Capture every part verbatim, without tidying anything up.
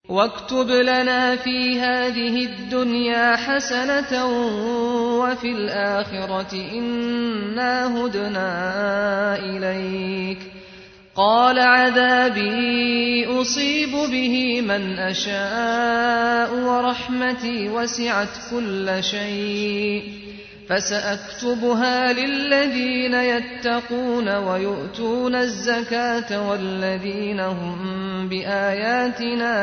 واكتب لنا في هذه الدنيا حسنة وفي الآخرة إنا هدنا إليك. قال عذابي أصيب به من أشاء ورحمتي وسعت كل شيء فسأكتبها للذين يتقون ويؤتون الزكاة والذين هم بآياتنا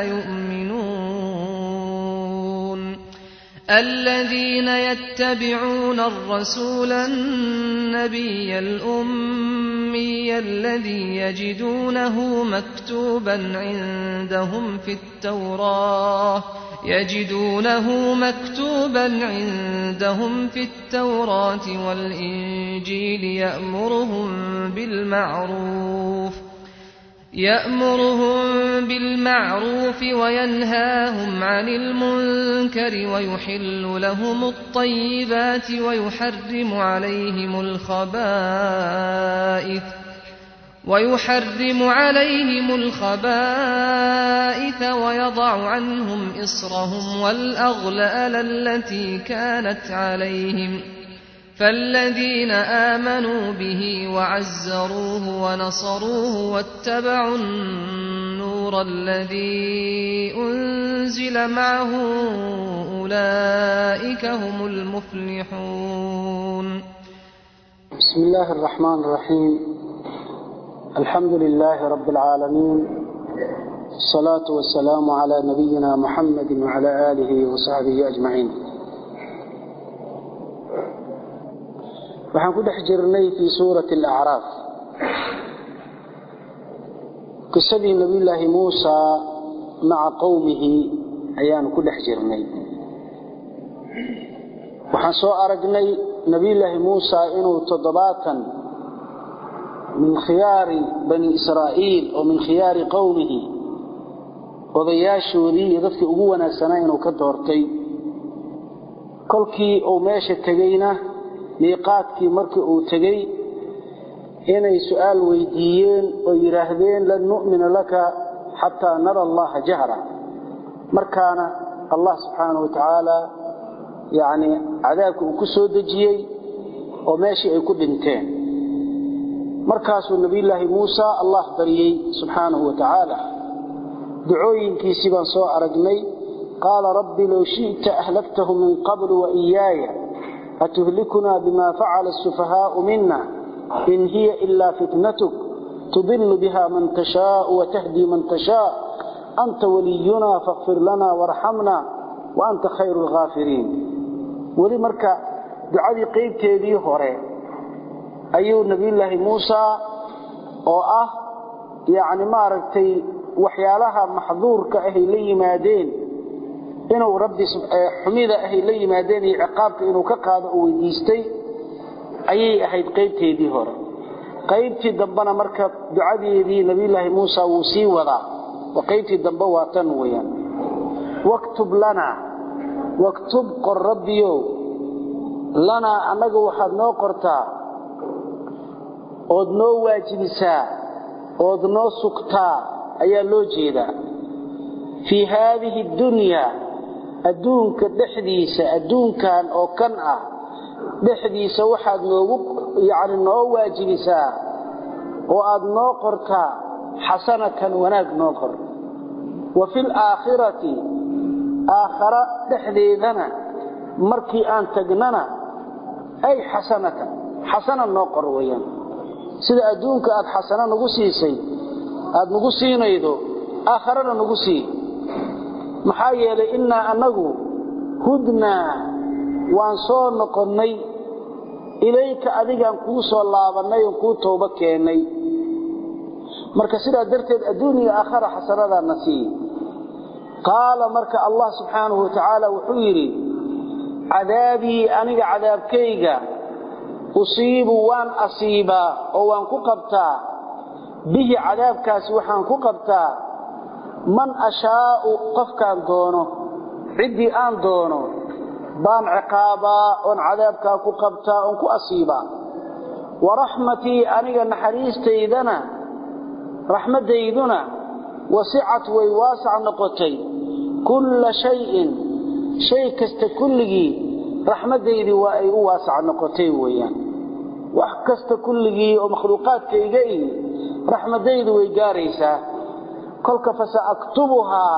يؤمنون. الذين يتبعون الرسول النبي الأمي الذي يجدونه مكتوبا عندهم في التوراة يجدونه مكتوبا عندهم في التوراة والإنجيل يأمرهم بالمعروف يأمرهم بالمعروف وينهاهم عن المنكر ويحل لهم الطيبات ويحرم عليهم الخبائث ويحرم عليهم الخبائث ويضع عنهم إصرهم والأغلال التي كانت عليهم. فالذين آمنوا به وعزروه ونصروه واتبعوا النور الذي أنزل معه أولئك هم المفلحون. بسم الله الرحمن الرحيم. الحمد لله رب العالمين، الصلاة والسلام على نبينا محمد وعلى آله وصحبه أجمعين. waxaan ku dhex jirnay fi suurati al-a'raf qisadii nabiyullaahi Muusa ma'a qawmihi ayaan ku dhex jirnay. waxaan soo aragnay nabiyullaahi Muusa inuu toddobaatan min khiyaari bani Israa'iil oo min khiyaari qawmihi odayaashoodii iyo dadkii ugu wanaagsanaa inuu ka doortay. kolkii uu meesha tagayna miiqaadkii markii uu tagay inay su'aal weydiiyeen oo yiraahdeen lan nu'mina laka hatta nara Allah jahra. markaana Allah subhanahu wa ta'ala yaani cadaabku uu ku soo dajiyay oo meeshii ay ku dhinteen. markaasuu nabiyullaahi Muusa Allah bariyay subhanahu wa ta'ala. ducooyinkiisii baan soo aragnay. qaala rabbi law shi'ta ahlaktahum min qabl wa iyaya أتهلكنا بما فعل السفهاء منا إن هي إلا فتنتك تضل بها من تشاء وتهدي من تشاء أنت ولينا فاغفر لنا وارحمنا وأنت خير الغافرين. ولمرك دعاء قيب تيدي هوري أيو نبي الله موسى أو أه يعني ما رأيتي وحيالها محظور كأهلي مادين inuu rabbi xumida ahay la yimaadeen ciqaabka inuu ka qaado oo weydiistay ayay ahayd qaybteedii hore. qaybtii dambana marka ducadeedii nabiyullaahi Muusa uu sii wadaa oo qaybtii dambe waa tan weeyaan. waktub lana waktub qor rabbiyo lana anaga waxaad noo qortaa ood noo waajibisaa ood noo sugtaa ayaa loo jeedaa. fi hadhihi dunya adduunka dhexdiisa adduunkan oo kan ah dhexdiisa waxaad noogu yaani noo waajibisaa oo aad noo qortaa xasanatan wanaag noo qor. wa fil aakhirati aakhira dhexdeedana markii aan tagnana ay xasanatan xasana noo qor weeyaan. sida adduunka aad xasana nagu siisay aad nagu siinaydo aakhirana nagu sii. maxaa yeelay inna anagu hudna waan soo noqonnay ilayka adigaan kuu soo laabanay oo kuu tooba keenay. marka sidaa darteed adduuniga aakhira xasanada nasii. qaala marka Allah subhanahu wa ta'ala wuxuu yiri cadaabi aniga cadaabkayga usiibu waan asiiba oo waan ku qabtaa bihi cadaabkaasi waxaan ku qabtaa man ashaa'u qofkaan doono cidii aan doono baan ciqaaba on cadaabka ku qabta on ku asiiba. wa rahmati aniga naxariisteydana rahmadayduna wasi'at way waasic noqotay كل شيء شيء كست كله رحمتي وأي واسع نقطي ويان وحكست كله ومخلوقات كيجي رحمتي ويجاريسا كل فسأكتبها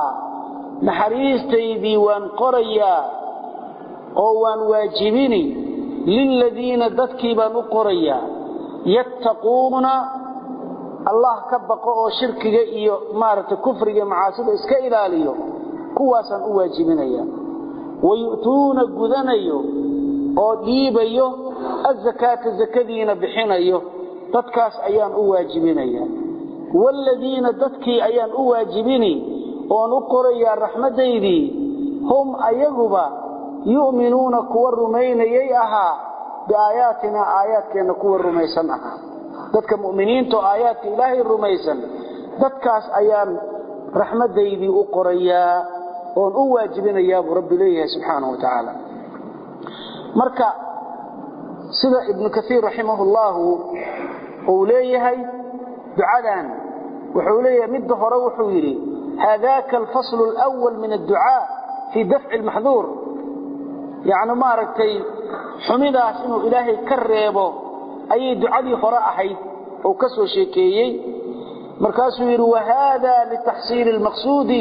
نحريستي وان قريا أو وان واجبيني للذين دتكي بان قريا يتقون الله كبقوا شركه iyo maarta kufriga macaasida iska ilaaliyo kuwaasan u waajibinaya wayuutuna gudanayo oo dhiibayo az-zakata zakadiina bixinayo dadkaas ayaan u waajibinaya walladina dadkii ayaan u waajibini oo u qoraya raxmadeedii hum ayaguba yu'minuuna kuwa rumaynayay aha biaayatina aayaadkeena kuwa rumaysan aha dadka muuminiinta aayaadka ilaahay rumaysan dadkaas ayaan raxmadeedii u qoraya oo u waajibinaya rabbi leeyahay subhanahu wa ta'ala marka sida ibn kathir rahimahullah uu leeyahay ducadan wuxuu leeyahay mid hore wuxuu yiri هذاك الفصل الأول من الدعاء في دفع المحذور يعني ما ركتي حميداس إنه إلهي كريبه أي دعاء هراء حيث أو كسو شيكيي مركاسو يرو وهذا لتحصيل المقصود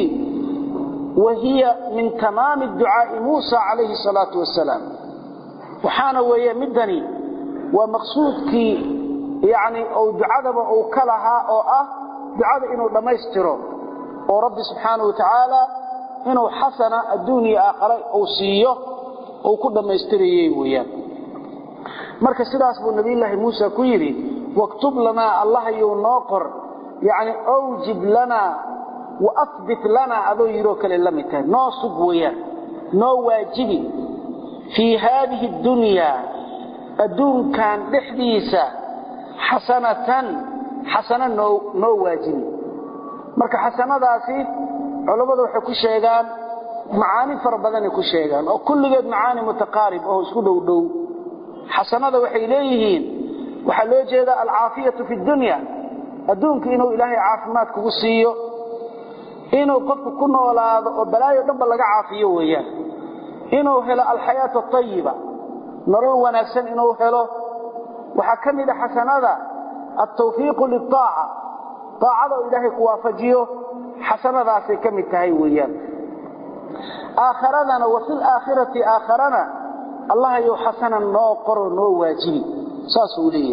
وهي من تمام الدعاء موسى عليه الصلاة والسلام وحانا وهي مدني ومقصودك يعني أو دعاء أو كلها أو أه دعاء إنه لما يستره ورب سبحانه وتعالى إنه حسن الدنيا آخر أو سيه أو كل ما يستريه وياه مركز سلاس بو النبي الله موسى كيري واكتب لنا الله يناقر يعني أوجب لنا وأثبت لنا أذو يروك للمتان ناصب وياه نو واجبي في هذه الدنيا الدون كان لحديثة حسنة حسنة نو, نو واجبي marka xasanadaasi culimadu waxay ku sheegaan macaani far badan ay ku sheegaan oo kulligeed macaani mutaqarib oo isku dhow dhow xasanada waxay leeyihiin waxa loo jeeda al-aafiyatu fi dunya adduunka inuu ilaahay caafimaad kugu siiyo inuu qofku ku noolaado oo balaayo dhanba laga caafiyo weeyaan inuu helo al-hayatu tayyiba nolol wanaagsan inuu helo waxa kamid ah xasanada at-tawfiiq lit-taa'a طاعه إلهي كوافجيه حسنة ذاسي كم التهي ويان آخرنا وفي الآخرة آخرنا الله يو حسنا نوقر نو واجبي ساسوليه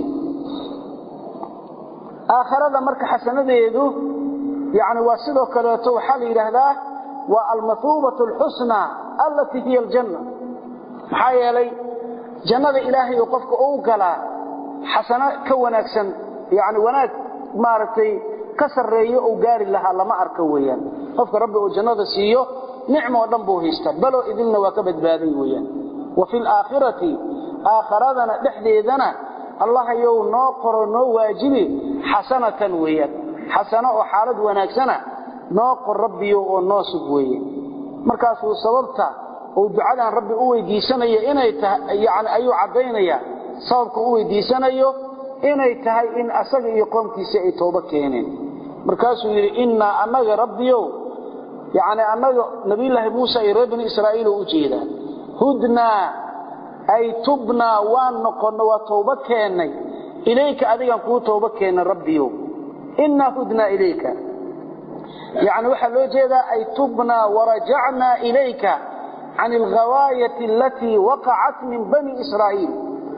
آخرنا مرك حسنة ذيذو يعني واسده كلاته حالي لهذا والمثوبة الحسنى التي هي الجنة محايا لي جنة إلهي يقفك أوقلا حسنة كوناكسا يعني وناك مارتي كسريه او غاري لها لما arko weeyaan qofka rabbi oo jannada siiyo nicmo oo dhan buu haysta balo idinna waa ka badbaaday weeyaan wa fil aakhirati aakhiradana dhexdeedana allah ayuu noo qoro noo waajibi hasanatan weeyaan hasana oo xaalad wanaagsana noo qor rabbi oo noo sug weeyaan markaas uu sababta oo ducadan rabbi u weydiisanayo inay tahay yaani ayuu cadeynaya sababka u weydiisanayo inay tahay in asaga iyo qoomkiisa ay tooba keeneen markaasuu yiri inna annaga rabbiyo yaani annaga nabi ilaahi muusa iyo reer bani israa'iil u jeeda hudna ay tubna wa noqon wa tooba keenay ilayka adigan ku tooba keenay rabbiyo inna hudna ilayka yaani waxa loo jeeda ay tubna wa raja'na ilayka عن الغواية التي وقعت من بني إسرائيل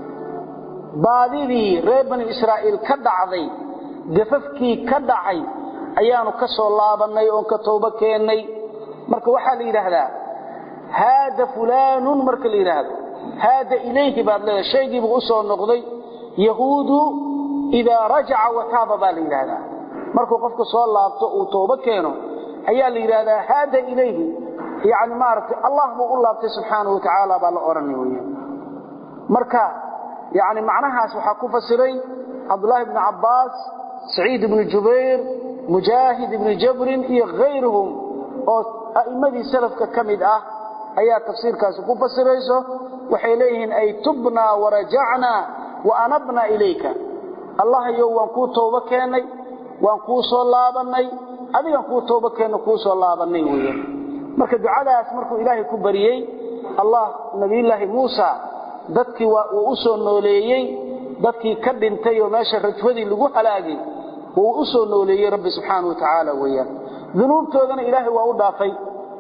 baadidii reer bani israa'iil ka dhacday gafafkii ka dhacay ayaanu ka soo laabanay oo ka tooba keenay marka waxa la yiraahdaa hada fulanun marka la yiraahdo hada ilayhi baad la sheegay buu soo noqday yahuudu ida raja'a wa taaba baa la yiraahdaa marka qofku soo laabto oo tooba keeno ayaa la yiraahdaa hada ilayhi yaani maartay allah buu u laabtay subhanahu wa ta'ala baa la oranay marka يعني معناها وحكو فسري عبد الله بن عباس سعيد بن جبير مجاهد بن جبر إيه غيرهم أئمة سلف كمد أه أي تفسير كاسكو فسريسه وحيليهن أي تبنا ورجعنا وأنبنا إليك الله يو وانكو توبة كيني وانكو صلابني أبي وانكو توبة كيني وانكو صلابني marka ducadaas markuu ilaahay ku bariyay allah nabiyullaahi muusa dadkii waa uu soo nooleeyay dadkii ka dhintay oo meesha rajfadii lagu halaagay uu u soo nooleeyay rabbi subhanahu wa ta'ala weeyaan dunuubtoodana ilaahay waa u dhaafay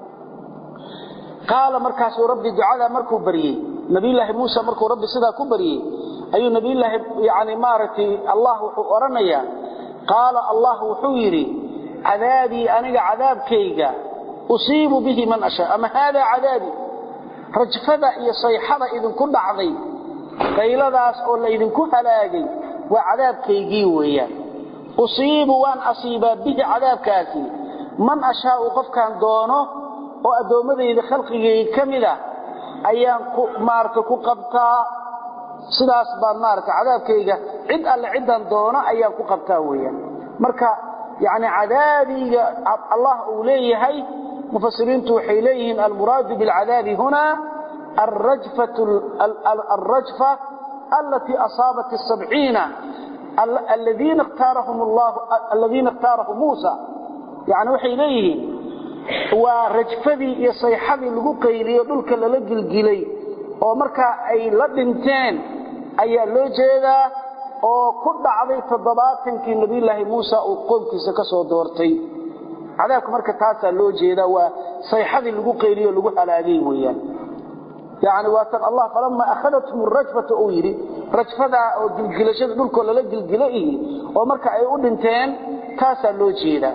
qaala markaas uu rabbi ducada markuu bariyay nabiyullaahi muusa markuu rabbi sidaa ku bariyay ayuu nabiyullaahi yaani maarati allah wuxuu oranayaa qaala allah wuxuu yiri عذابي أنا عذاب كيجا أصيب به من أشاء أما هذا عذابي رجفدا يصيحدا إذن كل عظيم قيل ذاس أولا إذن كل هلاقي وعذاب كيجي ويا أصيب وأن أصيب به عذاب كاسي من أشاء قف كان دونه وأدوم ذي خلقه كملا أيام مارتك قبطا سلاس بان مارت عذاب كيجا عد العدا دونه أيام قبطا ويا مركا يعني عذابي الله أوليه مفسرين توحيليهم المراد بالعذاب هنا الرجفة, الرجفة التي أصابت السبعين الذين اختارهم الله الذين اختارهم موسى يعني وحيليه ورجفدي يصيحدي لقوقيلي يدلك للج الجلي ومركا أي لدنتين أي لوجيدا oo ku dhacday toddobaatankii nabiyullaahi Muusa oo qoomkiisa ka soo doortay cadaabka marka taas loo jeeda waa sayxadii lagu qeeliyo lagu halaagay weeyaan yaani waa tan Allah falamma akhadathum ar-rajfatu oo yiri rajfada oo gilgilashada dhulka la gilgilay oo marka ay u dhinteen taas loo jeeda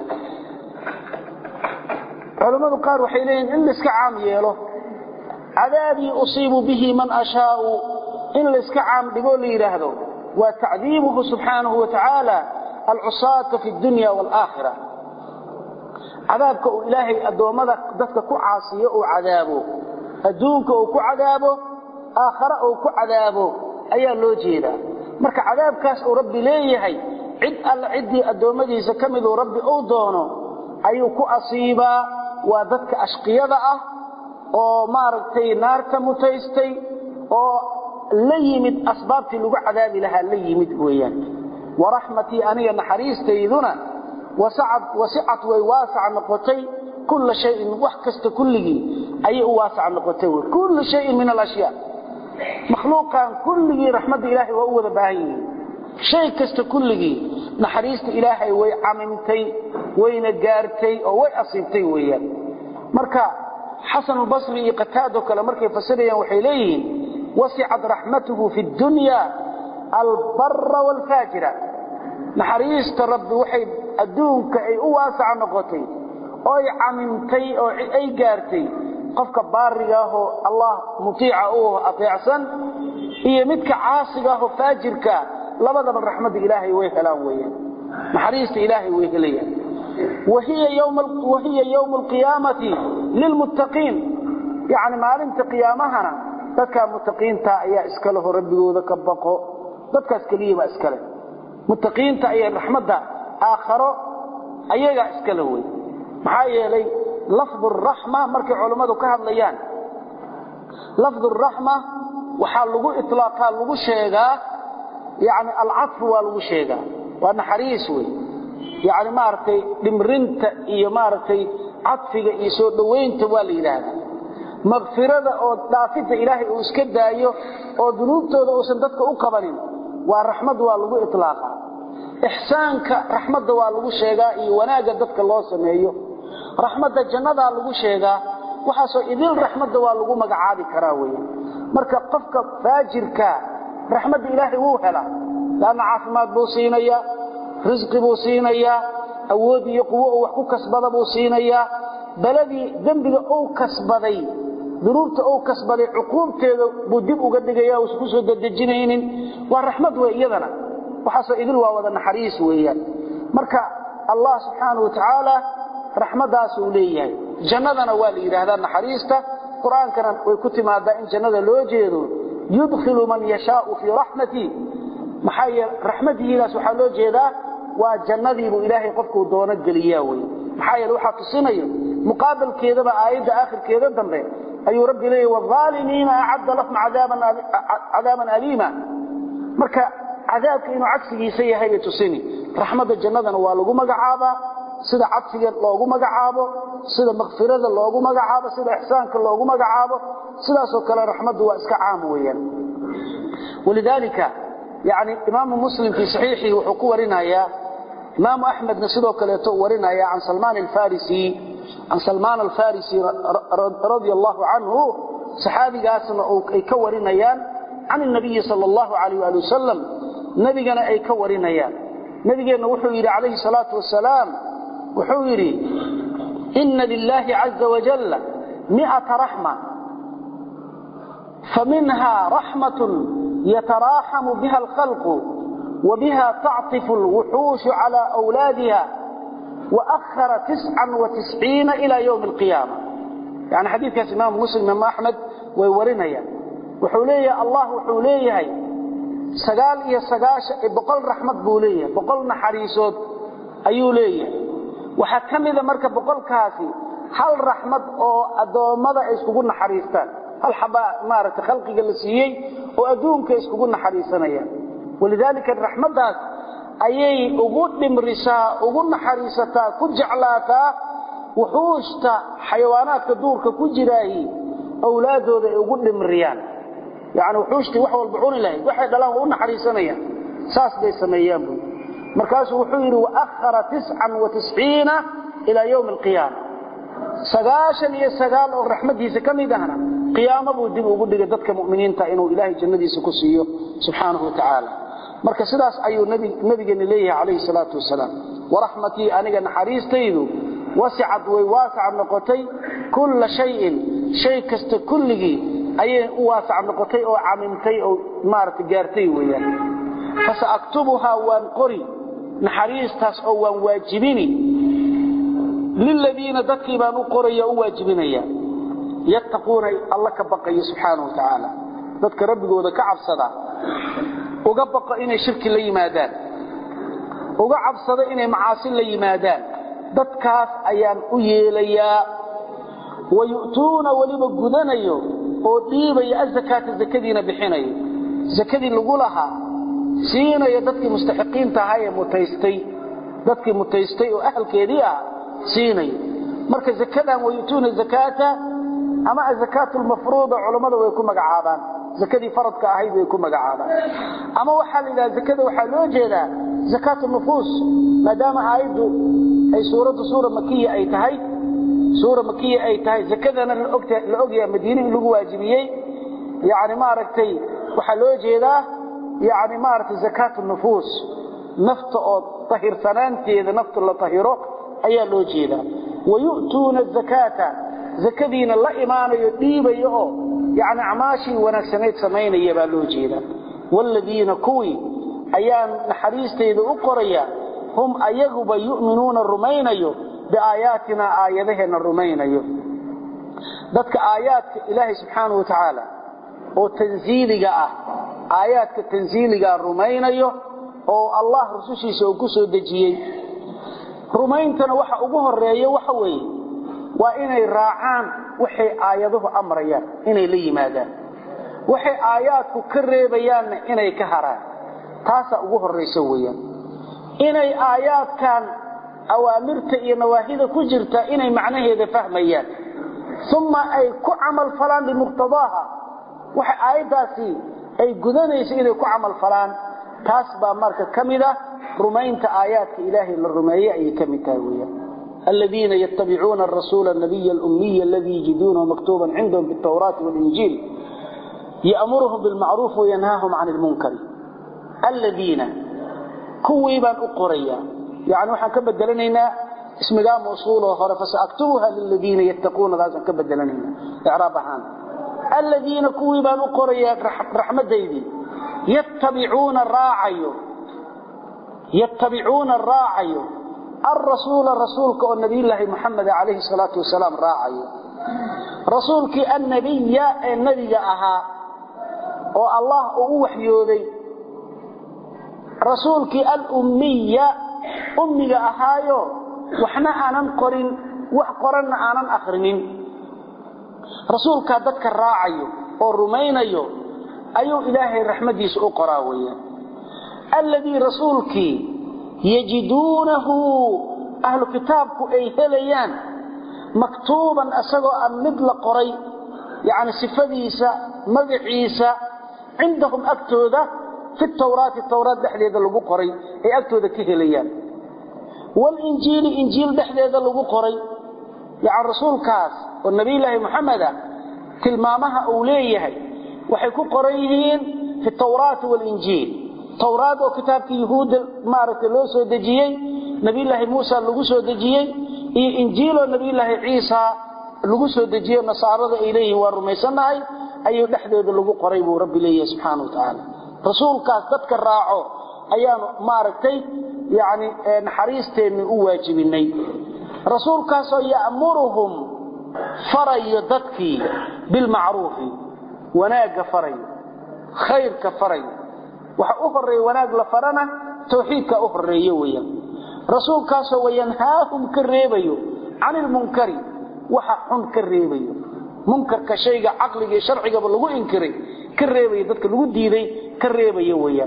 culimadu qaar waxay leeyeen in iska caam yeelo cadaabi usiibu bihi man ashaa'u in iska caam dhigo la yiraahdo وتعذيبه سبحانه وتعالى العصاة في الدنيا والآخرة عذابك إلهي أدومدك ذاتك كعاصية وعذابه أدونك وكعذابه آخرة وكعذابه أي اللوجيدة مرك عذابكاس ربي ليه عد العدي أدومدي سكمل ربي أودونه أي كأصيبا وذاتك أشقيضة وماركتي نارك متيستي ليمد أسبابتي لغو عذابي لها ليمد ويان ورحمتي أني نحريستي ذنا وسعت وسعت ويواسع نقطي كل شيء وحكست كله أي واسع نقطي كل شيء من الأشياء مخلوقا كله رحمة إلهي وهو ذباهي شيء كست كله نحريست إلهي ويعممتي وينقارتي ويأصيبتي ويان مركا حسن البصري قتادك لمركي فسريا وحيلين وسعت رحمته في الدنيا البر والفاجر نحريست رب وحي أدونك أي واسع نقطي أي عممتي أو أي قارتي قفك بارغاه الله مطيعه أطيعسا هي متك عاصغاه فاجرك لبدا من رحمة إلهي ويهلان ويه نحريست إلهي ويهليا وهي يوم, وهي يوم القيامة للمتقين يعني معلمت قيامهنا dadka muttaqiinta ayaa iska leh rabbigooda ka baqo dadkaas kaliya ba iska leh muttaqiinta ayaa rahmada aakhiro ayaga iska leh way maxaa yeelay lafdhu rahma markay culimadu ka hadlayaan lafdhu rahma waxa lagu itlaaqa lagu sheegaa yaani al-atf waa lagu sheegaa waa naxariis way yaani maartay dhimrinta iyo maartay atfiga iyo soo dhaweynta waa la yiraahdaa مغفرة أو دافت إلهي وإسكدايه أو ذنوبته وإسن ددك أقبلين والرحمة والله إطلاقا إحسانك رحمة والله شيغا وناجا ددك الله سميه رحمة الجنة والله شيغا وحاسو إذن رحمة والله مقعادي كراوي مركا قفك فاجرك رحمة إلهي ووهلا لأن عافمات بوصينيا رزق بوصينيا أودي يقوى وحكو كسبض بوصينيا بلدي ذنبك أو كسبضي ذنوبته أو كسبضي عقوبته بديب وقدقيا وسكسه ددجينين والرحمة وإيذنا وحاسو إذن واوذا حريص وإيان مركا الله سبحانه وتعالى رحمة سوليه جنة والي هذا حريصته قرآن كان ويكتم هذا إن جنة لوجيده يدخل من يشاء في رحمته محايا رحمته إلى سبحانه وجيده وجنة إلهي قفك ودونك قلياوي محايا لوحة تصينيه مقابل كذا بآيات آخر كذا دمره أي ربي ليه والظالمين أعد لهم عذابا عذابا أليما مركا عذابك إنه عكسي سيئة هي تصيني رحمة الجنة والله مقعابا سيدا عكسي الله مقعابا sida maghfirada loogu magacaabo sida ihsaanka loogu magacaabo sidaas oo kale raxmadu waa iska caam weeyaan walidalika يعني إمام مسلم في صحيحه وحكو ورنايا إمام أحمد نسيده كليته ورنايا عن سلمان الفارسي عن سلمان الفارسي رضي الله عنه صحابي قاسم أي كورنايا عن النبي صلى الله عليه وآله وسلم نبينا أي كورنايا نبينا وحويري عليه الصلاة والسلام وحويري إن لله عز وجل مئة رحمة فمنها رحمة يتراحم بها الخلق وبها تعطف الوحوش على أولادها وأخر تسعا وتسعين إلى يوم القيامة يعني حديث كاس إمام مسلم إمام أحمد ويورنيا وحوليه الله وحوليه سقال إيا سقاش بقل رحمة بوليه بقل نحريسود أيوليه وحكم إذا مركب بقل كاسي هل رحمة أو أدومضة إسكوكو نحريستان هل حبا مارة خلقي قلسيي وأدونك إسكوكو نحريسانيا ولذلك الرحمة داس أيي أقود بمرساء أقود نحريستا كجعلاتا وحوشتا حيوانات كدورك كجراهي أولاده أقود بمريان يعني وحوشتي وحوى البحون الله وحي دلان أقود نحريسانيا ساس دي سميان بي مركز وحوير وأخر تسعا وتسعين إلى يوم القيامة سقاشا يا سقال الرحمة دي سكمي دهنا قيامة بودي وقود دك مؤمنين تأينوا إلهي جنة دي سكسيه سبحانه وتعالى marka sidaas ayuu nabi nabigeena leeyahay alayhi salatu wasalaam warahmati aniga naxariis taydu wasi'ad way waasi'ad noqotay kull shay'in shay kasta kulligi ayay u waasi'ad noqotay oo caamimtay oo maartay gaartay weeyaan fasa aktubuha waan qori naxariistaas oo waan waajibini lilladina dakiban u qoriya u waajibinaya yattaquna allah ka baqay subhanahu wa ta'ala dadka rabbigooda ka cabsada uga baqa inay shirki la yimaadaan uga cabsada inay macaasi la yimaadaan dadkaas ayaan u yeelayaa wayu'tuuna waliba gudanayo oo dhiibaya zakata zakadiina bixinayo zakadii lagu lahaa siinaya dadkii mustaxiqiinta ahaa ee mutaystay dadkii mutaystay oo ahalkeedii ah siinaya marka zakadan wayu'tuuna zakata ama zakatul mafruuda culimadu way ku magacaabaan zakadii faradka ahayd way ku magacaabaan ama waxa la yiraahdaa zakada waxa loo jeedaa zakatul nufus maadaama aayadu ay suuradu suura makiya ay tahay suura makiya ay tahay zakadana la ogta la ogyaa madiina lagu waajibiyay yaani ma aragtay waxa loo jeedaa yaani ma aragtay zakatul nufus nafta oo tahir sanaanteeda nafta la tahiro ayaa loo jeedaa wayu'tuuna zakata zakadiina la imaanayo dhiibayo يعني عماشي ونكسنيت سمين يبا لو جيدا والذين كوي أيان نحريستيد أقريا هم أيغب يؤمنون الرمينيو بآياتنا آياتهن الرمينيو ذاتك آيات إلهي سبحانه وتعالى وتنزيلك آياتك تنزيلك الرمينيو أو الله رسوشي سوكسو دجيي رمينتنا وحا أبوه الرأي وحوي وإني راعان وحي آياته أمريان إني لي ماذا وحي آياتك كريبيان إني كهران تاسا أبوه الرئيسويا إني آيات كان أوامرت إيا نواهيد كجرت إني معناه إذا فهميان ثم أي كعمل فلان بمقتضاها وحي آياتاسي أي قدانيس إني كعمل فلان تاسبا ماركة كمدة رمينت آياتك إلهي للرمية أي كمتاوية الذين يتبعون الرسول النبي الأمي الذي يجدونه مكتوبا عندهم في التوراة والإنجيل يأمرهم بالمعروف وينهاهم عن المنكر الذين كويبا أقريا يعني وحن كبدلنينا اسم قام موصوله وخرف فسأكتبها للذين يتقون ذلك كبدلنينا إعرابها الذين كويبا أقريا رحمة ديدي يتبعون الراعي يتبعون الراعي الرسول رسولك والنبي الله محمد عليه الصلاة والسلام راعي رسولك النبي النبي أها والله أوحيودي رسولك الأمية أمي أهايو وحنا آنان قرين وحقرن آنان أخرين رسولك ذاتك الراعي والرمين أيو أيو إلهي الرحمة يسؤ قراوية الذي رسولك يجدونه أهل كتابك أي هليان مكتوبا أسقوا أن مثل قري يعني صفديسة مقعيسة عندهم أكتوذة في التوراة التوراة دحلي هذا اللي قري هي أكتوذة كهليان والإنجيل إنجيل دحلي هذا اللي قري يعني رسول كاس والنبي الله محمد تلمامها أوليه وحيكون قريهين في التوراة والإنجيل توراة وكتاب يهود مارة اللوسو دجيي نبي الله موسى اللوسو دجيي إنجيل ونبي الله عيسى اللوسو دجيي نصارى إليه والرميساناي أي دحلي هذا اللي قريب رب الله سبحانه وتعالى رسول كاس تذكر راعه أيام مارتي يعني نحريستين من أواجبيني رسول كاس يأمرهم فري ضدكي بالمعروف وناق فري خير كفري وأفري وناق لفرنا توحيد كأفري يويا رسول كاس وينهاهم كالريبيو عن المنكر وحقهم كالريبيو منكر كشيء عقلي شرعي قبل لغو انكري كالريبيو ضدك لغو ديدي كالريبيو يويا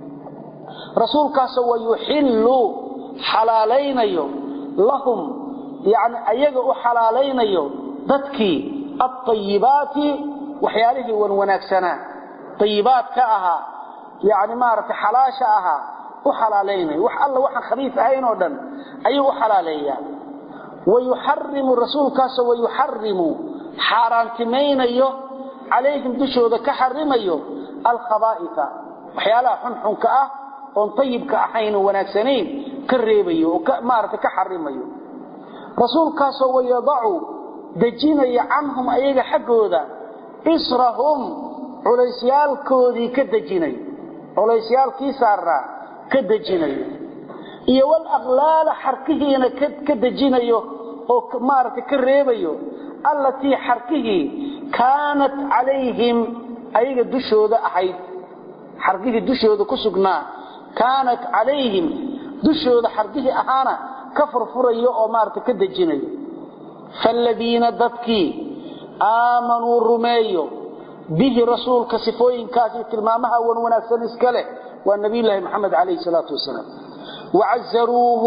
رسول كاس ويحلوا حلالين يوم لهم يعني أيقوا حلالين يوم ضدكي الطيبات وحياله ونوناكسنا طيبات كأها يعني مارت حلاشها وحلالين وح الله وحن خبيث أين ودن أيه حلاليا ويحرم الرسول كاس ويحرم حارانتمين أيه عليهم دشوا ذا كحرم أيه الخبائث وحيالها حنحن كأه ونطيب كأحين وناكسنين كالريب أيه ومارت كحرم أيه رسول كاس ويضعوا دجين عنهم أيه حقه ذا إسرهم عليسيال كودي كدجيني عليسيال كيسارا كدجيني iyo wal aqlaal xarkihiina kadajinayo oo maarta ka reebayo allati xarkihi kaanat alayhim ayaga dushooda ahayd xarkihi dushooda ku sugnaa kaanat alayhim dushooda xarkihi ahaana ka furfurayo oo maarta ka dajinayo falladina dadki aamanu rumeeyo به رسولك صفوين كاسي تلمامها ونوناكسن اسكاله والنبي الله محمد عليه الصلاة والسلام وعزروه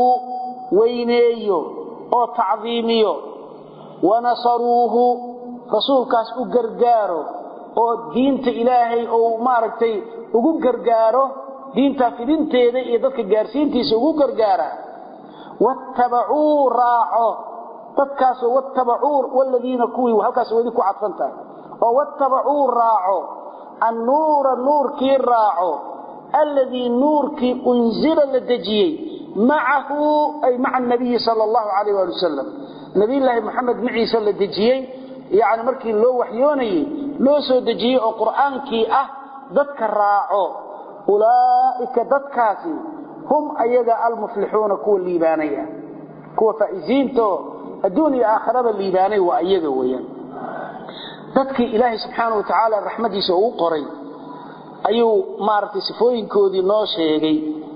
وينيو او تعظيميو ونصروه رسول كاس اقرقاره او دينة إلهي او ماركتي اقرقاره دينة في دينته دي ايضاك قارسينتي ساقرقاره واتبعوه راعه تدكاسوا واتبعوه والذين كوي وهكاسوا وذيكوا عطفنتها واتبعوا راعوا النور النور كي راعوا الذي نور كي أنزل للدجي معه أي مع النبي صلى الله عليه وسلم نبي الله محمد معيسى للدجي يعني مركي لو وحيوني لو سو دجي القرآن كي أه ذاتك راعوا أولئك ذاتكاسي هم أيضا المفلحون كو الليبانية كو فائزين تو الدنيا آخرة الليبانية وأيضا ويان dadkii ilaahay subxaanahu wa ta'ala rahmadiisa uu qoray ayuu maartay sifooyinkoodii noo sheegay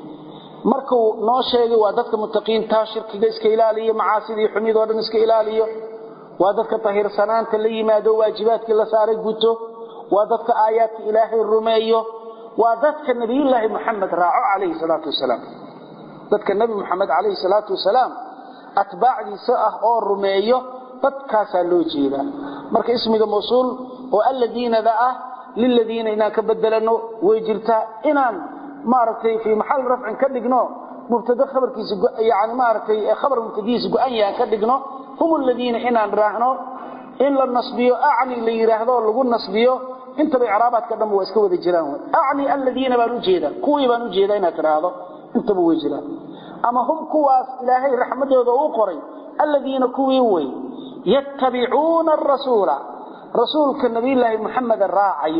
markuu noo sheegay waa dadka muttaqiinta shirkiga iska ilaaliyo macaasida xumid oo dhan iska ilaaliyo waa dadka tahiirsanaanta la yimaado waajibaadkii la saaray guto waa dadka aayaadka ilaahay rumeeyo waa dadka nabi ilaahi maxamed raaco alayhi salaatu wasalaam dadka nabi maxamed alayhi salaatu wasalaam atbaacdiisa ah oo rumeeyo dadkaas loo jeedaa marka ismiga mawsuul oo alladina daa lilladina ina ka bedelano way jirtaa inaan maartay fi maxal rafcin ka dhigno mubtada khabarkiisa yaani maartay khabar mubtadiis go'an yahay ka dhigno hum alladina inaan raahno in la nasbiyo aani la yiraahdo lagu nasbiyo inta bay carabaadka dhan waa iska wada jiraan aani alladina baan u jeeda kuwii baan u jeeda inaad tiraahdo inta way jiraan ama hum kuwaas ilaahay rahmadooda uu qoray alladina kuwii way يتبعون الرسول رسولك النبي الله محمد الراعي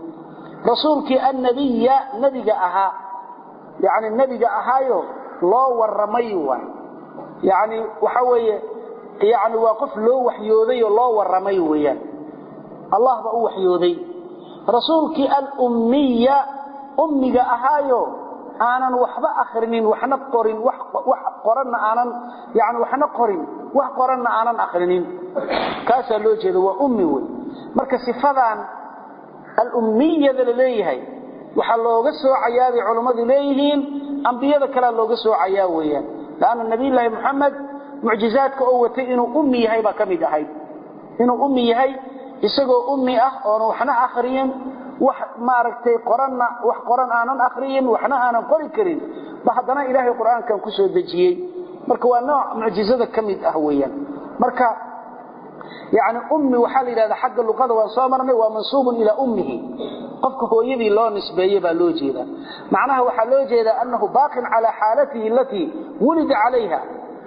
رسولك النبي نبي أها يعني النبي أهايو الله والرميوة يعني وحوي يعني واقف له وحيودي الله والرميوة الله بقى وحيودي رسولك الأمية أمي أهايو aanan waxba akhrin waxna qorin wax wax qoranna aanan yaani waxna qorin wax qoranna aanan akhrin kaas loo jeedo waa ummi way marka sifadan al ummiyada leeyahay waxa looga soo cayaabay culimadu leeyihiin anbiyada kale looga soo cayaawayaan laana nabi ilaahi maxamed mucjizaadka oo watay inuu ummi yahay ba kamid ahay inuu ummi yahay isagoo ummi ah oo waxna akhriyin wax maaragtay qoranna wax qoran aanan akhriyin waxna aanan qori karin ba hadana ilaahay quraankan ku soo dajiyay marka waa nooc mucjizada kamid ah weeyaan marka يعني أمي وحال إلى حق اللغة وصامرنا ومنصوب إلى أمه قفك هو يدي الله نسبيه بالوجه معناها وحالوجه أنه باق على حالته التي ولد عليها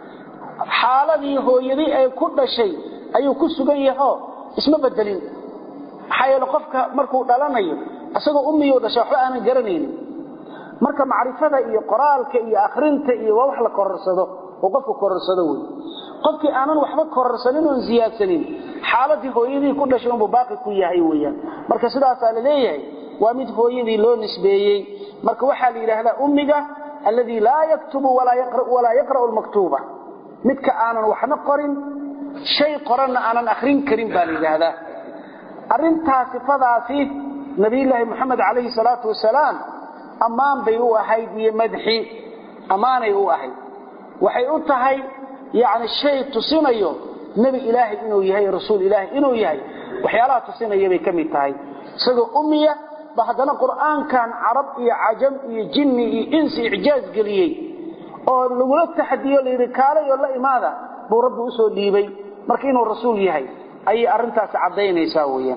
حالته هو يدي أي كل شيء أي كسجيه اسمه بدلين حيال قفك مركو دلانيه أسأله أمي ودشاحه أنا جرنين مركا معرفة إيه قرالك إيه آخرينك إيه ووحل قرصده وقفك قرصده qofkii aanan waxba kororsanin oo ziyaadsanin xaaladii hooyadii ku dhashay oo baaqi ku yahay weeyaan marka sidaas la leeyahay waa mid hooyadii loo nisbeeyay marka waxa la yiraahdaa ummiga alladhi la yaktubu wala yaqra wala yaqra al-maktuba midka aanan waxna qorin shay qoranna aanan akhrin karin baa la yiraahdaa arintaas sifadaasi nabi ilaahi maxamed alayhi salatu wasalaam amaan bay u ahayd iyo madxi amaanay u ahayd waxay u tahay يعني الشيء تصينيه نبي إلهي إنه يهي رسول إلهي إنه يهي وحيالات تصينيه بكمي تهي سيقول أمية بحضنا قرآن كان عربي عجمي جني إنسي إعجاز قليي ولو التحدية لركالي والله ماذا بو رب أسود ليبي مركينه الرسول يهي أي أرنتا سعدين يساويا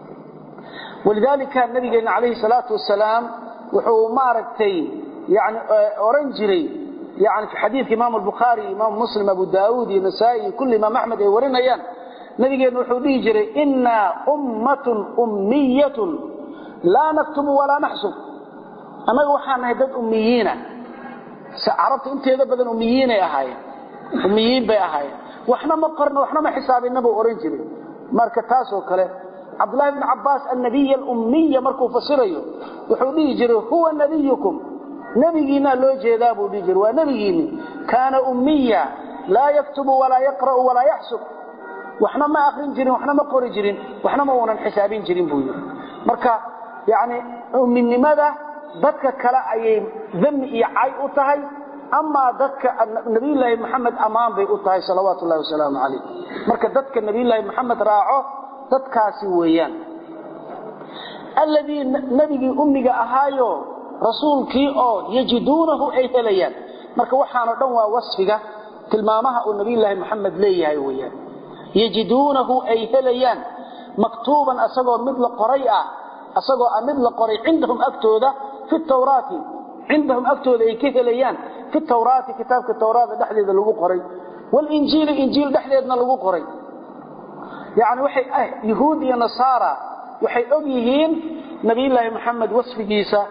ولذلك النبي عليه الصلاة والسلام وحو ماركتي يعني أورنجري يعني في حديث إمام البخاري إمام مسلم أبو داود النسائي كل إمام أحمد يورينيان نبي نوحي جري إنا أمة أمية لا نكتب ولا نحسب أما وحنا هدد أميين عرفت أنت هذا بدل أميين يا هاي أميين بيا هاي وإحنا ما قرنا وإحنا ما حساب النبي أورنجري ماركتاس وكله عبد الله بن عباس النبي الأمية مركو فسريه وحولي جري هو نبيكم نبينا لو جيدا بو ديجر ونبينا كان أمية لا يكتب ولا يقرأ ولا يحسب واحنا ما أخرين جرين واحنا ما قري جرين واحنا ما ونا حسابين جرين بو مركا يعني من لماذا ذاتك كلا أي ذم إيعاي أطهي أما ذاتك النبي الله محمد أمام بي أطهي صلوات الله وسلام عليه مركا ذاتك النبي الله محمد راعه ذاتك سويان الذي نبي أمي أهايو rasuulkii oo yajiduunahu ay helayaan marka waxaan dhan waa wasfiga tilmaamaha uu nabi ilaahi maxamed leeyahay weeyaan yajiduunahu ay helayaan maktuuban asagoo mid la qoray ah asagoo mid la qoray cindahum agtooda fi tawraati cindahum agtooda ay ka helayaan fi tawraati kitaabka tawraada dhaxdeeda lagu qoray wal injiil injiil dhaxdeedna lagu qoray yaani waxay ah yahuud iyo nasaara waxay og yihiin nabi ilaahi maxamed wasfigiisa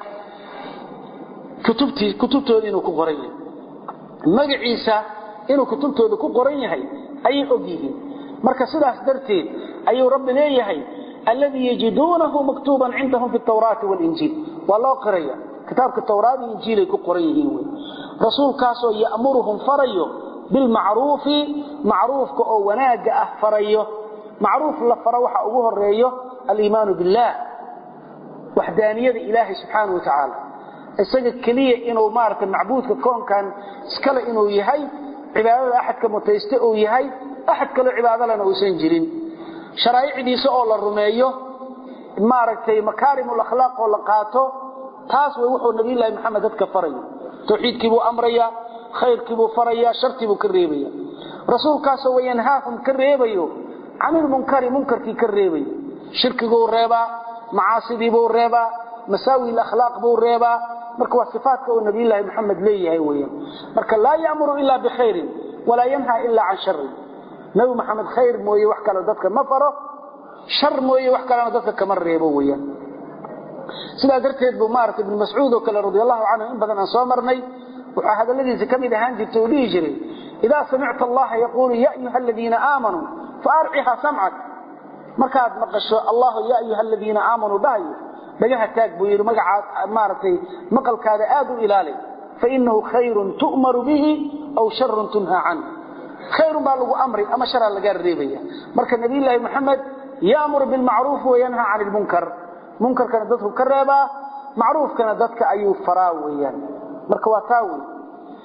كتبتي كتبتooda inuu ku qoran yahay magaciisa inuu kutubtooda ku qoran yahay ay ogyihiin marka sidaas darteed ayuu rabbi leeyahay alladhi yajidunahu maktuban indahum fi at-tawrat wal-injil walaa qariya kitabka tawraad iyo injil ay ku qoran yihiin way rasuulkaas oo yaamuruhum farayo bil ma'ruf ma'rufka oo wanaaga ah farayo ma'ruf la faro waxa ugu horeeyo al-iimaan billah wahdaaniyada ilaahi subhanahu wa ta'ala isaga kaliya inuu maarta macbuudka koonkan iskala inuu yahay cibaadada ahadka mutayste uu yahay ahad kale cibaadadana uu san jirin sharaa'icdiisa oo la rumeeyo maartay makaarimul akhlaaq oo la qaato taas way wuxuu nabi ilaahi maxamed dadka faray tawxiidkii buu amraya khayrkii buu faraya shartii buu ka reebaya rasuulkaas oo yanhaahum ka reebayo anil munkari munkarkii ka reebayo shirkigu reeba macaasidii buu reeba مساوي الأخلاق بو ريبا مركا وصفاتك النبي الله محمد ليه ويا مركا لا يأمر إلا بخير ولا ينهى إلا عن شر نبي محمد خير موي وحكا لدتك مفره شر موي وحكا لدتك كمر ريبا ويا سيدا درتيد بمارك ابن مسعود وكلا رضي الله عنه إن بدنا صامرني وهذا الذي زكمي دهان جبتو ليجري إذا سمعت الله يقول يا أيها الذين آمنوا فأرعها سمعك مركا مقش الله يا أيها الذين آمنوا بايو بجاه تاج بير مقع مارتي مقل كذا آدو إلالي فإنه خير تؤمر به أو شر تنهى عنه خير ما له أمري أما شر لقى الريبية مركا النبي الله محمد يأمر بالمعروف وينهى عن المنكر منكر كان ضدك كرابة معروف كان ضدك أيو فراويا مركا واتاوي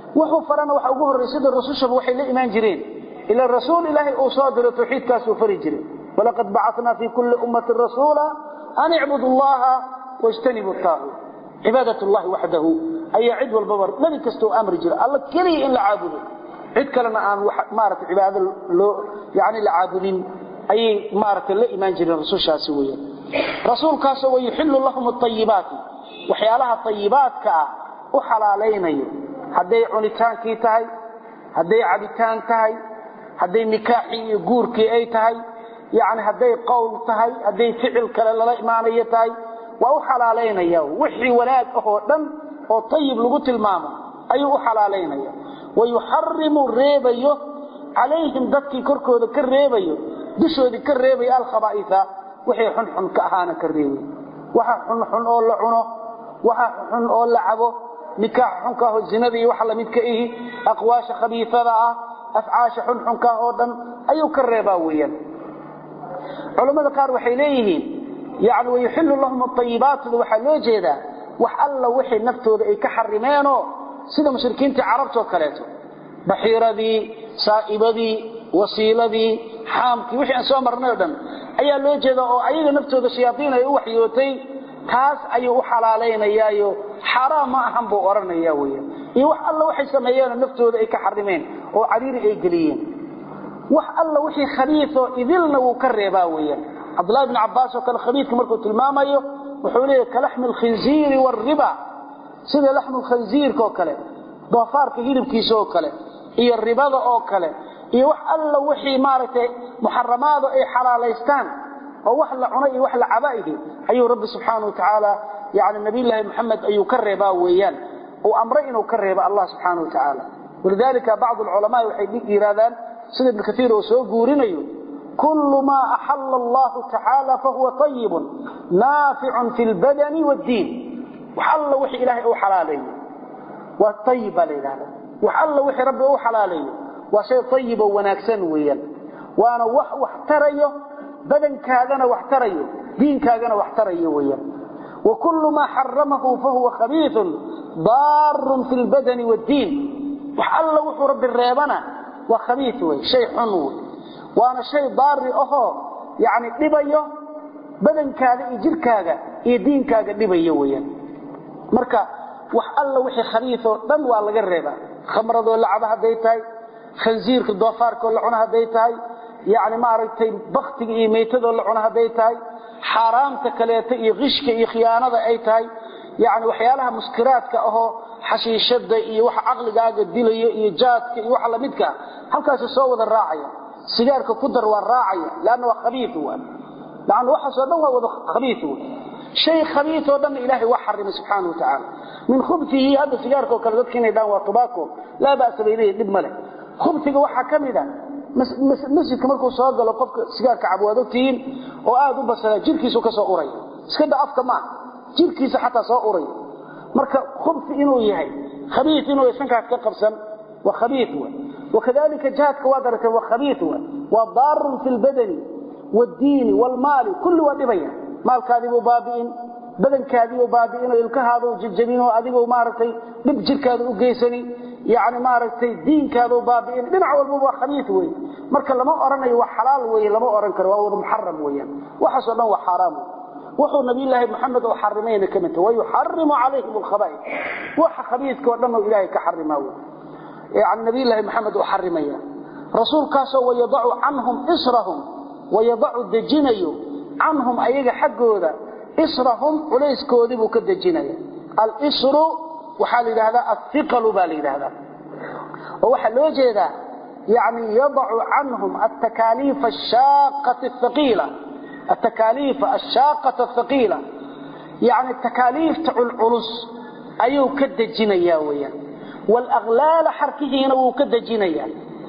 wuxuu farana waxa ugu horeeyay rasuulshaba waxay la iimaan jireen ila rasuul ilaahi oo soo diray tawxiidkaas uu fari jiray walaqad ba'athna fi kulli ummatin rasuula an i'budu allaha wajtanibu at-taghut ibadatu allahi wahdahu ay cid walba nabi kasto amri jira alla kaliya in la caabudo cid kalena aan wax maarata cibaado loo yaani la caabudin ay maarata la iimaan jireen rasuulshaasi weeyaan rasuulkaas oo yuhillu lahum at-tayyibat waxyaalaha tayyibaadka u xalaaleynayo haday cunitaankii tahay haday cabitaan tahay haday nikaaxi iyo guurkii ay tahay yaani haday qowl tahay haday ficil kale la iimaanayo tahay waa u xalaaleynaya wixii wanaag oo dhan oo tayyib lagu tilmaamo ayuu u xalaaleynaya wayuharrimu reebayo عليهم dadkii korkooda ka reebayo dishoodi ka reebayo al khabaa'itha wixii xun xun ka ahaana ka reebay waxa xun xun oo la cuno waxa xun oo la cabo nikaax xun ka oo zinadii waxa la mid ka ihi aqwaasha khabiithada ah afcaasha xun xun ka oo dhan ayuu ka reebaa weeyaan culimada qaar waxay leeyihiin yaani way yuhillu lahum at-tayyibat waxa loo jeedaa wax alla wixii naftooda ay ka xarimeeno sida mushrikiinta carabta kaleeto baxiiradii saa'ibadii wasiiladii xaamki wixii aan soo marnay dhan ayaa loo jeedaa oo ayaga naftooda shayaadiin ay u waxyootay taas ayuu u xalaaleynayaa xaraam ma ahan buu oranayaa weeyaan iyo wax alla waxay sameeyeen naftooda ay ka xarimeen oo cariiri ay galiyeen wax alla wixii khaliifo idilna uu ka reebaa weeyaan Abdullah ibn Abbas oo kale khaliifka markuu tilmaamayo wuxuu leeyahay kalahmul khinziir war riba sida lahmul khinziir oo kale doofaarka hilibkiisa oo kale iyo ribada oo kale iyo wax alla wixii maartay muharramaado ay xalaaleystaan oo wax la cunay iyo wax la cabaayi ayuu rabbi subhanahu wa ta'ala yaani nabi ilaahi maxamed ayuu ka reebaa weeyaan oo amray inuu ka reebo allah subhanahu wa ta'ala walidalika ba'd ulama waxay yiraahdaan sida ibn kathir oo soo guurinayo kullu ma ahalla allah ta'ala fa huwa tayyib nafi'un fil badani wad din wa alla wixii ilaahi uu xalaaleeyo wa tayyib leeyahay wa alla wixii rabbi uu xalaaleeyo wa shay tayyib oo wanaagsan weeyaan waana wax wax tarayo badankaagana wax tarayo diinkaagana wax tarayo weeyaan wa kullu ma harramahu fa huwa khabith dar fil badani wad din wa alla wuxuu rabbi reebana wa khabith way shay xun waana shay daari aho yaani dhibayo badankaaga iyo jirkaaga iyo diinkaaga dhibayo weeyaan marka wax alla wixii khabith oo dhan waa laga reebaa khamrado lacaba haday tahay khanziirka doofaarka la cunaha haday tahay yaani ma aragtay baqtiga iyo meetado la cunaha haday tahay xaraamta kaleeta iyo qishka iyo khiyaanada ay tahay yaani waxyaalaha muskiraadka ah xashiishada iyo wax aqligaaga dilayo iyo jaadka iyo wax la midka halkaas soo wada raacaya sigaarka ku dar waa raacaya laana waa khabiith waa laana waxa soo dhan waa wada khabiith shay khabiith oo dhan ilaahi waa xarimay subhanahu wa ta'ala min khubtihi hada sigaarka kala dadka inay daan waa tobacco la baas leeyahay dib male khubtiga waxa kamida masjidka markuu soo galo qofka sigaarka cabwado tiin oo aad u basala jirkiisu ka soo uray iska dhaafka ma jirkiisa xataa soo uray marka khubti inuu yahay khabiith inuu sankaas ka qabsan wa khabiith wa وكذلك جهادك وادرك وخبيث وضار في البدن والدين والمال كل ودبيا مال كاذب وبابين بدن كاذب وبابين الكهاد وججبين واديو مارتي دب جيركاده u geysani yaani maartay diinkaada baabiin dhinac walba waa khabiith way marka lama oranayo wax xalaal way lama oran karo waa wada muharram weeyaan waxa soo dhan waa xaraam wuxuu nabi ilaahi maxamed oo xarimeeyay kamid way yuharrimu alayhim alkhaba'ith waxa khabiithka oo dhan oo ilaahi ka xarimaayo يعني نبي الله محمد وحرميه رسول كاسو ويضع عنهم إسرهم ويضع الدجينيو عنهم أيها حقودا إسرهم وليس كودبوا كالدجينيو الإسر وحال هذا الثقل بالي هذا ووحل وجه يعني يضع عنهم التكاليف الشاقة الثقيلة التكاليف الشاقة الثقيلة يعني التكاليف تعو العرس أيو كالدجينيو ويا والأغلال حركهين وكدجينيا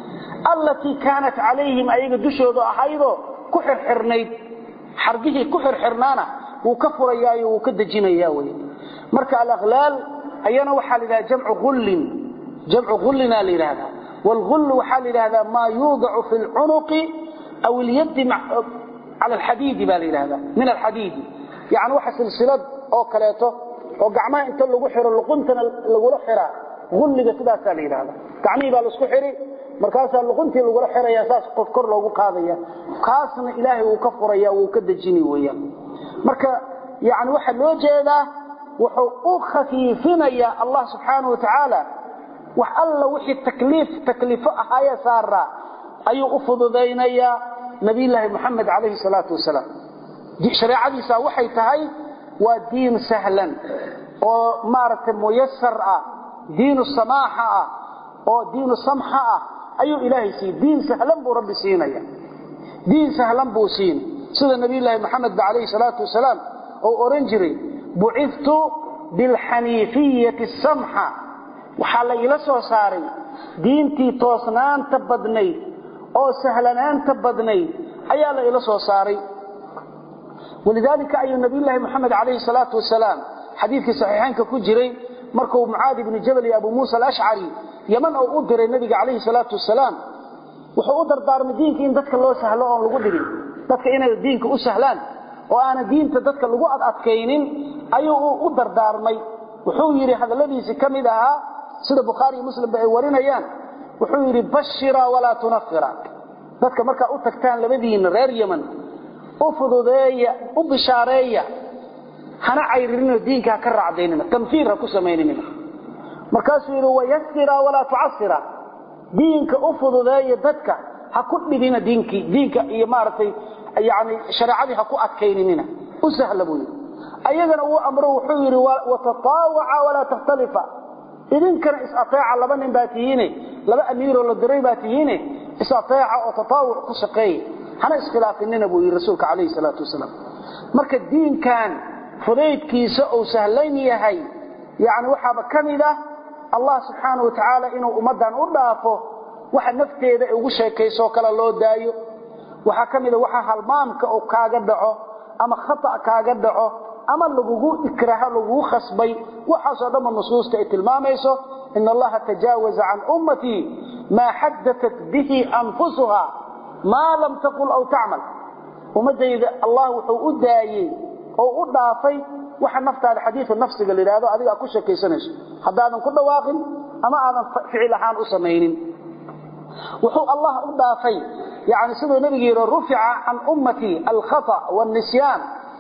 التي كانت عليهم أيها دشودو أحيضو كحر حرنيد حركه كحر حرنانا وكفر إياه وكدجينيا مركع الأغلال أيانا وحال إذا جمع غل جمع غلنا لهذا والغل وحال هذا ما يوضع في العنق أو اليد مع على الحديد بالي هذا من الحديد يعني واحد سلسلة أو كلاته أو قعما انت اللي وحر اللقنتنا اللي وحرا gulliga sidaas la yiraahdo gacmihi baa la isku xiri markaas luquntii lagu xiraya saas qof kor loogu qaadaya kaasna ilaahay uu ka furaya uu ka dajini weeyaan marka yaani waxa loo jeedaa wuxuu u khafiifinaya Allah subhanahu wa ta'ala wax alla wixii takliif taklifo ahaya saara ayuu u fududeynaya nabi ilaahi Muhammad alayhi salatu wasalaam shariicadiisa waxay tahay waa diin sahlan oo maaragtay muyassar ah diin samaaha ah oo diin samha ah ayuu ilaahay si diin sahlan buu rabbi siinaya diin sahlan buu siin sida nabi ilaahi Muhammad alayhi salatu wasalaam oo oran jiray bu'ithtu bil hanifiyyati samha waxa la ila soo saaray diintii toosnaanta badnay oo sahlanaanta badnay ayaa la ila soo saaray ولذلك أي النبي الله محمد عليه الصلاة والسلام حديث صحيحين كجري مركو معاذ بن جبل أبو موسى الأشعري يمن أو أدر النبي عليه الصلاة والسلام وحو أدر دار مدينك إن دتك الله سهلان لغو دقي دتك إن دينك أسهلان وأنا دين تدتك لغو أدكينين أيو أدر دار مي وحو يري هذا الذي سكمدها سيد بخاري مسلم بأورين أيان وحو يري بشرا ولا تنفرا دتك مركا أتكتان لبدين غير يمن وفضودية وبشارية هنا عيرين الدين كرع ديننا تنفير كسميننا مركاسير ويسر ولا تعسر دينك أفضودية ذاتك هكون بدين دينك دينك إمارتي يعني شرعي هكو أتكيننا وسهل بوي أيضا هو أمره حير وتطاوع ولا تختلف إذن كان إسأطاع لبن باتيين لبن أمير ولا دري باتيين إسأطاع وتطاوع كسقي هنا اسخلاف إننا بوي رسولك عليه الصلاة والسلام مركا الدين كان فريد كيسا أو سهلين يهي يعني وحابا كميدة الله سبحانه وتعالى إنه أمدان أردافه وحا نفتي ذا إغشي كيسو كلا الله دايو وحا كميدة وحا هالمامك أو كاقدعه أما خطأ كاقدعه أما اللقوه إكراها اللقوه خصبي وحا صدام النصوص تأتي الماميسو إن الله تجاوز عن أمتي ما حدثت به أنفسها ما لم تقل أو تعمل ومدى الله وحو أدايي أو أدافي وحا نفت هذا حديث النفس قال لي هذا أذيك أكو شكي سنش حتى هذا كل واقع أما هذا فعل حال أسمين وحو الله أدافي يعني سيدو نبي رفع عن أمتي الخطأ والنسيان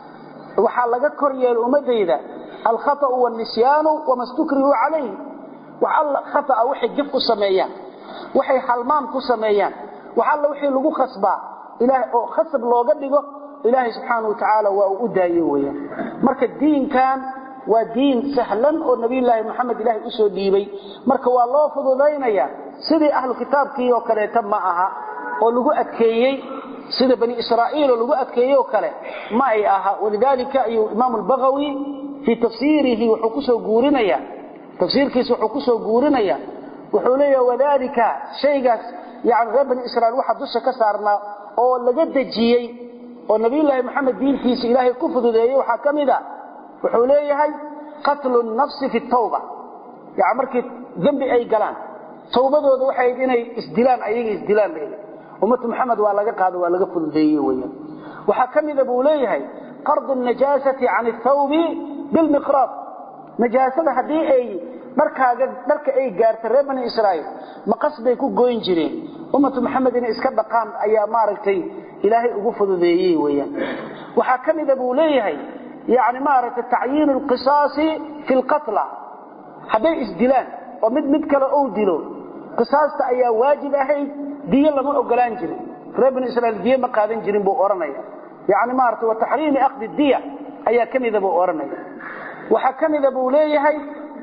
وحا لقى كوريا الأمدى الخطأ والنسيان وما استكرهوا عليه وحا خطأ وحي جفق سميان وحي حلمان كسميان وحال وحي لغو خصبا إلهي أو خصب لوغا دغو إلهي سبحانه وتعالى waa u daayay weeyaan marka diinkan waa diin sahlan oo nabi ilaahi maxamed ilaahi u soo dhiibay marka waa loo fududeynaya sidii ahlu kitaabkii oo kale ma aha oo lagu adkeeyay sida bani israa'iil oo lagu adkeeyay oo kale ma ay aha walidalika ayu imam al-baghawi fi tafsirihi wuxuu ku soo guurinaya tafsiirkiisa wuxuu ku soo guurinaya wuxuu leeyahay wadalika shaygaas يعني غير بني إسرائيل واحد دوشة كسارنا أو لقد جيي ونبي الله محمد دين فيس إلهي كفض ذي وحكم ذا وحوليه قتل النفس في التوبة يعني مركز ذنب أي قلان توبة ذو وحيد إنه إسدلان أي إسدلان به ومت محمد وعلى قاد وعلى قفض ذي ويا وحكم ذا بوليه قرض النجاسة عن الثوب بالمقراط نجاسة هذه أي markaaga marka ay gaartay reer bani Israa'iil ma qasbay ku gooyin jireen ummatu Muhammadina iska dhaqaan ayaa maaragtay ilaahay ugu fududeeyay weeyaan waxa kamida buu leeyahay yaani maaragtay ta'yiin al-qisas fi al-qatl haday isdilaan oo mid mid kale oo dilo qisaasta ayaa waajib ahayd diyo lama ogolaan jirin reer bani Israa'iil diyo ma qaadan jirin buu oranaya yaani maaragtay wa tahriim akhd ad-diya ayaa kamida buu oranaya waxa kamida buu leeyahay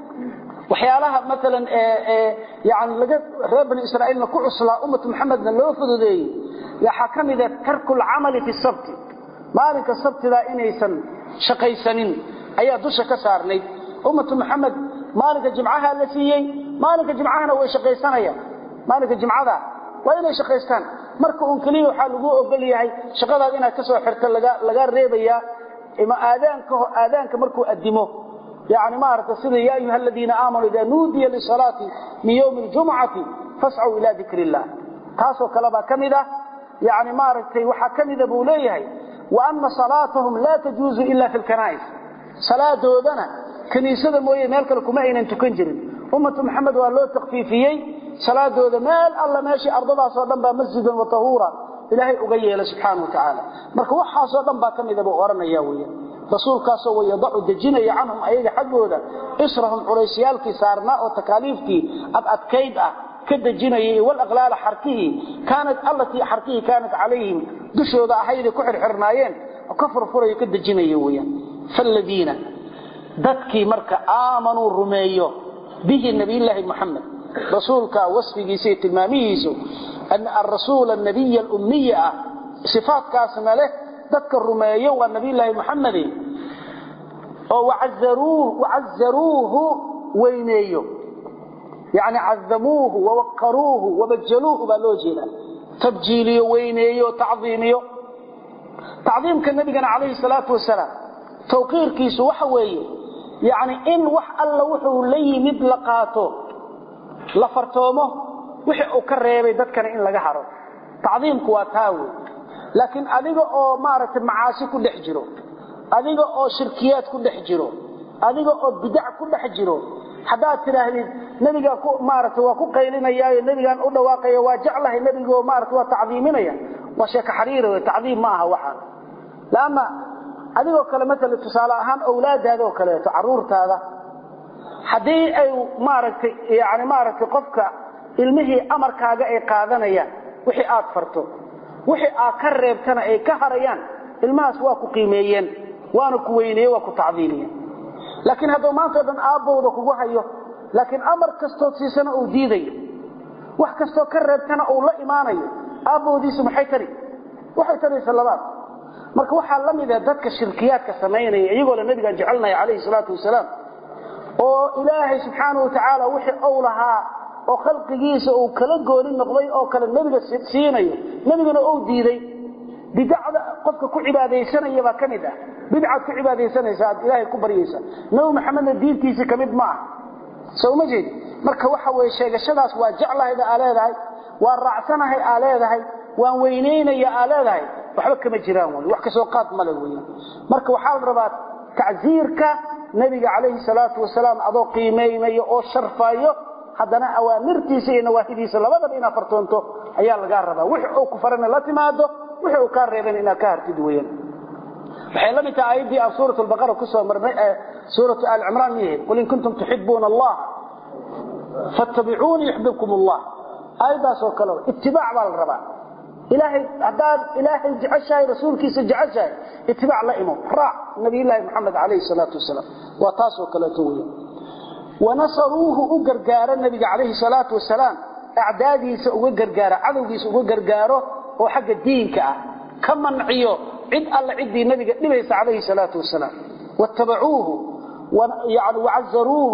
وحيالها مثلا يعني لقد رب بني إسرائيل نكو عصلا أمة محمد لو فدودي يا حكم إذا ترك العمل في السبت مالك السبت لا إنيسا شقيسنين أي دوشة كسارني أمة محمد مالك جمعها التي مالك جمعها وشقيسانيا مالك جمعها وين شقيستان مركو أنكلي وحالقوه وقال لي شقادها إنها كسوة حركة لقى الريبية إما آذانك آذانك مركو أدموه يعني ما أرتصل يا أيها الذين آمنوا إذا نودي للصلاة من يوم الجمعة فاسعوا إلى ذكر الله تاسو كلبا كمدة يعني ما أرتصل وحا كمدة بوليه وأن صلاتهم لا تجوز إلا في الكنائس صلاة دودنا كنيسة موية مالك لكم أين أنتو كنجرين ummatu maxamed waa loo taqfiifiyay salaadooda meel alla meeshii ardadaas oo dhan baa masjidan wa tahuura ilaahay uga yeelay subxaanahu wa ta'ala marka waxaas oo dhan baa kamid ah oranaya weeyaan rasuulkaas oo yadacu dajinaya canhum ayaga xaqooda israhum culaysiyalki saarna oo takaaliifti ab adkayd ah kadajinayay wal aqlaal xarkihi kaanad allati xarkihi kaanad calayhim dushooda ahayd ku xirxirnaayeen oo ka furfuray kadajinayay weeyaan falladina dadkii marka aamanu rumeeyo bihi nabiyullaahi muhammad rasuulka wasfigiisa tilmaamihiisu an ar-rasuul an-nabiy al-ummiy sifaatkaasna leh dadka rumeeyo waa nabiyullaahi muhammad oo wa'azzaruhu wa'azzaruhu wayneeyo يعني عظموه ووقروه وبجلوه بالوجهنا تبجيليه وينيه تعظيميه تعظيم كالنبي عليه الصلاة والسلام توقير كيسو وحويه يعني إن وح الله وحو لي مدلقاته لفرتومه وحي أكرر يددكنا إن لقهره تعظيم كواتاوي لكن أذيقه أو مارة معاسي كل حجره أذيقه أو شركيات كل حجره أذيقه أو بدع كل حجره حدات تراهدين نبيغا ku maarto waa ku qaylinayay nabigan u dhawaaqay waa jeclahay nabiga oo maarto waa tacdiiminaya waa sheeka xariir oo tacdiim ma aha waxa laama adigoo kale mesela tusaale ahaan awlaadaada oo kale caruurtaada hadii ay maartay yaani maartay qofka ilmihii amarkaaga ay qaadanayaan wixii aad farto wixii aad ka reebtana ay ka harayaan ilmahaas waa ku qiimeeyeen waana ku weyneeyay waa ku tacdiimiyeen laakiin hadoo maanta dhan aabowda kugu hayo laakiin amar kasto siisana uu diiday wax kasto ka reebtana uu la imaanayo aabowdiisu maxay tari waxay tari salaad marka waxa la mid ah dadka shirkiyaadka sameeynaya iyagoo la nabiga jecelnay kaleey salaatu wasalaam oo ilaahay subhanahu wa ta'ala wixii uu lahaa oo khalqigiisa uu kala goolin noqday oo kale nabiga siinayo nabiguna uu diiday bidacda qofka ku cibaadeysanaya ba kamid ah bidca ku cibaadeysanaysa ilaahay ku bariyaysa nabi maxamed diintiisa kamid ma ah soo ma jeed marka waxa way sheegashadaas waa jeclaayda aaleedahay waa raacsanahay aaleedahay waan weyneynaya aaleedahay waxba kama jiraan way wax ka soo qaad ma leeyahay marka waxa la rabaa tacziirka nabiga kaleey salaatu wasalaam adoo qiimeeyo oo sharfaayo hadana awaamirtiisa iyo nawaahidiisa labadaba ina fartoonto ayaa laga rabaa wixii uu ku farana la timaado wixii uu ka reeban ina ka hartid weeyaan waxay la mid tahay ayadii suuratu al-baqara ku soo marnay suuratu al-imran yahay qul in kuntum tuhibbuna allah fattabi'uni yuhibbukum allah aydaas oo kale ittibaa' wal rabaa ilaahi hadad ilaahi jacashay rasuulkiisa jacashay ittibaa' la imo raac nabiyullaahi muhammad alayhi salatu wasalam wa taas oo kale tooyo ونصروه وغرغار النبي عليه الصلاه والسلام اعداديسا وغرغار عدوغيسا وغرغارو oo xagga diinka ah kamanciyo cid alla cidii nabiga dhibaysa عليه الصلاه والسلام واتبعوه ويعني وعزروه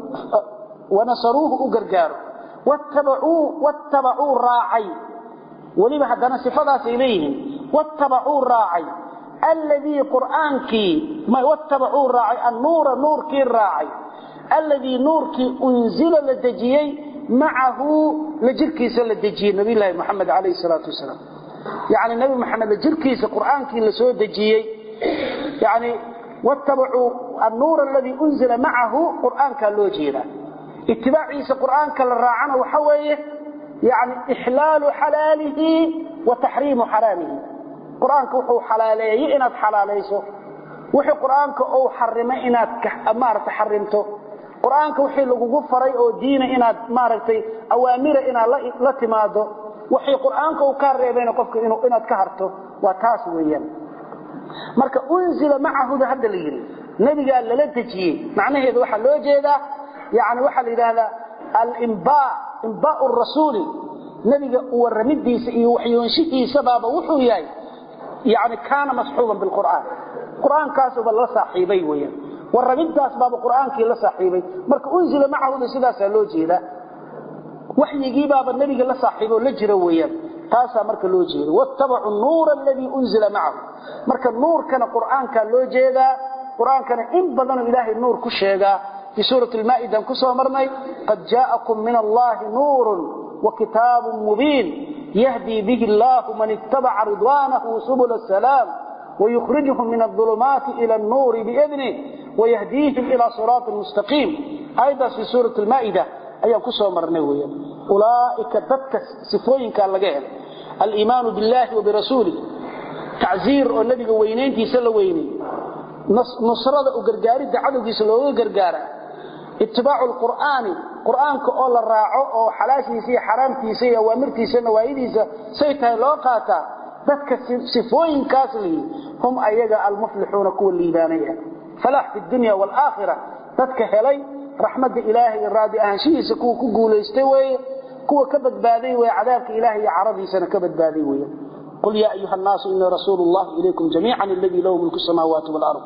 ونصروه وغرغار واتبعوه واتبعوا راعي ولما حدنا صفات اليه واتبعوا راعي الذي قرانك ما واتبعوا راعي النور نور كي راعي الذي نورك أنزل لدجيي معه لجركيس لدجيي نبي الله محمد عليه الصلاة والسلام يعني النبي محمد لجركيس قرآنك لسوى دجيي يعني واتبعوا النور الذي أنزل معه قرآنك اللوجينا اتباعيس قرآنك للراعنا وحويه يعني إحلال حلاله وتحريم حرامه قرآنك وحو حلاليه إناد حلاليسه وحو قرآنك أو حرمه إناد أمارة حرمته quraanka wixii lagu faray oo diina inaad maaragtay awaamira inaad la timaado wixii quraanka uu ka reebay qofka inuu inaad ka harto waa taas weeyaan marka unzila ma'ahu hada leeyri nabiga la dajiyay macnaheedu waxa loo jeedaa yaani waxa la yiraahdaa al-imba imba ar-rasul nabiga uu waramidiisa iyo waxyoonshihiisa baaba wuxuu yahay yaani kaana mashuuban bil quraan quraankaas oo la saaxiibay weeyaan waramidaas baaba quraanka la saaxiibay marka unzila ma'ahu sidaas loo jeeda waxyigi baaba nabiga la saaxiibo la jira weeyaan taasa marka loo jeedo wattaba'u an-nuur alladhi unzila ma'ahu marka nuurkana quraanka loo jeeda quraankana in badan ilaahay nuur ku sheega fi suurati al-maa'ida ku soo marnay qad jaa'akum min allahi nuurun wa kitaabun mubin yahdi bihi allahu man ittaba'a ridwanahu subul as-salam ويخرجهم من الظلمات إلى النور بإذنه ويهديهم إلى صراط مستقيم أيضا في سورة المائدة أيام كسوة مرنوية أولئك ذاتك صفوين كان لقاهم الإيمان بالله وبرسوله تعزير الذي وينين في سلويني نصرة وقرقاري دعوه في سلوه وقرقارة اتباع القرآن قرآن كأول الراعو أو حلاشيسي حرامتيسي وامرتيسي نوايديسي سيتها لوقاتا ذاتك صفوين كاسلي هم أيها المفلحون كل ليبانية فلاح في الدنيا والآخرة ذاتك هلي رحمة إلهي الرادي أهنشيه سكو كقول يستوي كو كبد بادي وعذابك إلهي عرضي سنة كبد بادي ويا قل يا أيها الناس إن رسول الله إليكم جميعا الذي له ملك السماوات والأرض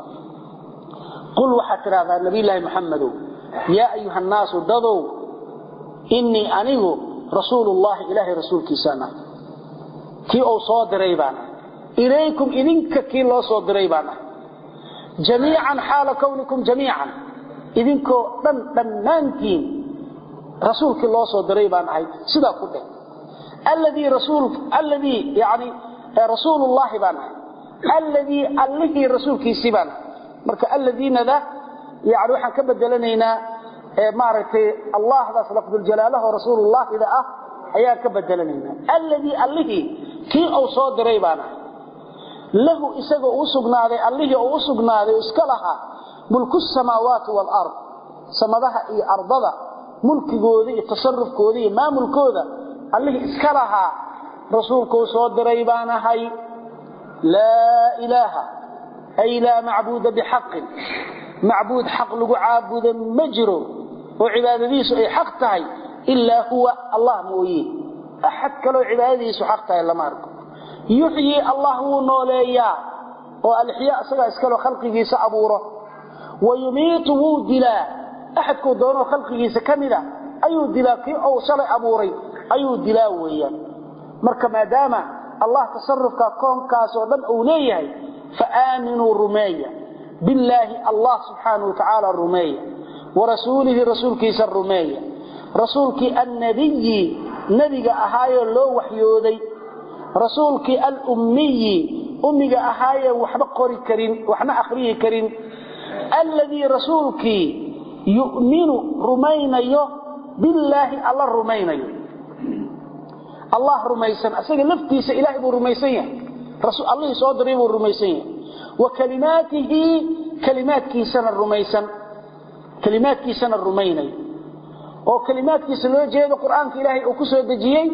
قل وحتى هذا النبي الله محمد يا أيها الناس ضدوا إني أنيه رسول الله إلهي رسول كيسانا كي أو صاد ريبانا إليكم إذنك كي الله صاد ريبانا جميعا حال كونكم جميعا إذنكو دمانتين رسولك الله صاد ريبانا سيدا كله الذي رسول الذي يعني رسول الله بانا الذي الله رسول كيسبانا marka alladina يعني waxaan ka bedelanaynaa ee maaragtay Allah da lafdul jalaalahu rasuulullah ida ah ayaa ka bedelanaynaa alladhi alladhi kii oo soo diray baana lahu isaga uu sugnaaday alladhi oo sugnaaday iska laha mulku samaawaati wal ard samadaha iyo ardada mulkigooda iyo tasarrufkooda iyo maamulkooda alladhi iska laha rasuulku soo diray baana hay la ilaha ay la macbuud bixaq معبود حق لغو عابد مجرو وعبادتيس اي حق تهي الا هو الله مويه احد كلو عبادتيس حق تهي لما اركو يحيي الله نوليا والاحياء اسغا اسكلو خلقيس ابوره ويميت دلا احد كو دونو خلقيس كميدا ايو دلا كي او شلي ابوري ايو دلا ويان marka maadaama Allah tasarrufka koonkaas oo dhan uu leeyahay fa aaminu rumayya بالله الله سبحانه وتعالى الرمية ورسوله رسول كيس الرمية رسولك النبي نبي أهايا لو وحيودي رسولك الأمي أمي أهايا وحبا قري كريم وحنا أخريه كريم الذي رسولك يؤمن رمينا بالله الله رمينا الله رميسا أسأل نفتيس إلهي برميسيا رسول الله صادري برميسيا وكلماته كلمات كيسان الرميسا كلمات كيسان الرميني وكلمات كيسان لو جيد القرآن في إلهي وكسو دجيي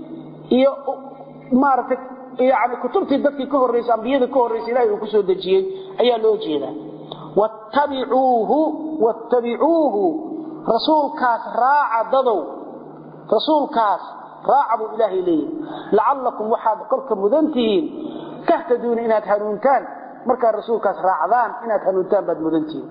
مارتك يعني كتبتي بدكي كهر رئيس أنبياء كهر رئيس إلهي وكسو دجيي أي لو جيدا واتبعوه واتبعوه رسول كاس راع ضدو رسول كاس راعبوا إلهي لي لعلكم وحاد قلكم مذنتين تهتدون إنها هنونتان marka rasuulkaas raacdaan inaad hanuuntaan bad mudantiin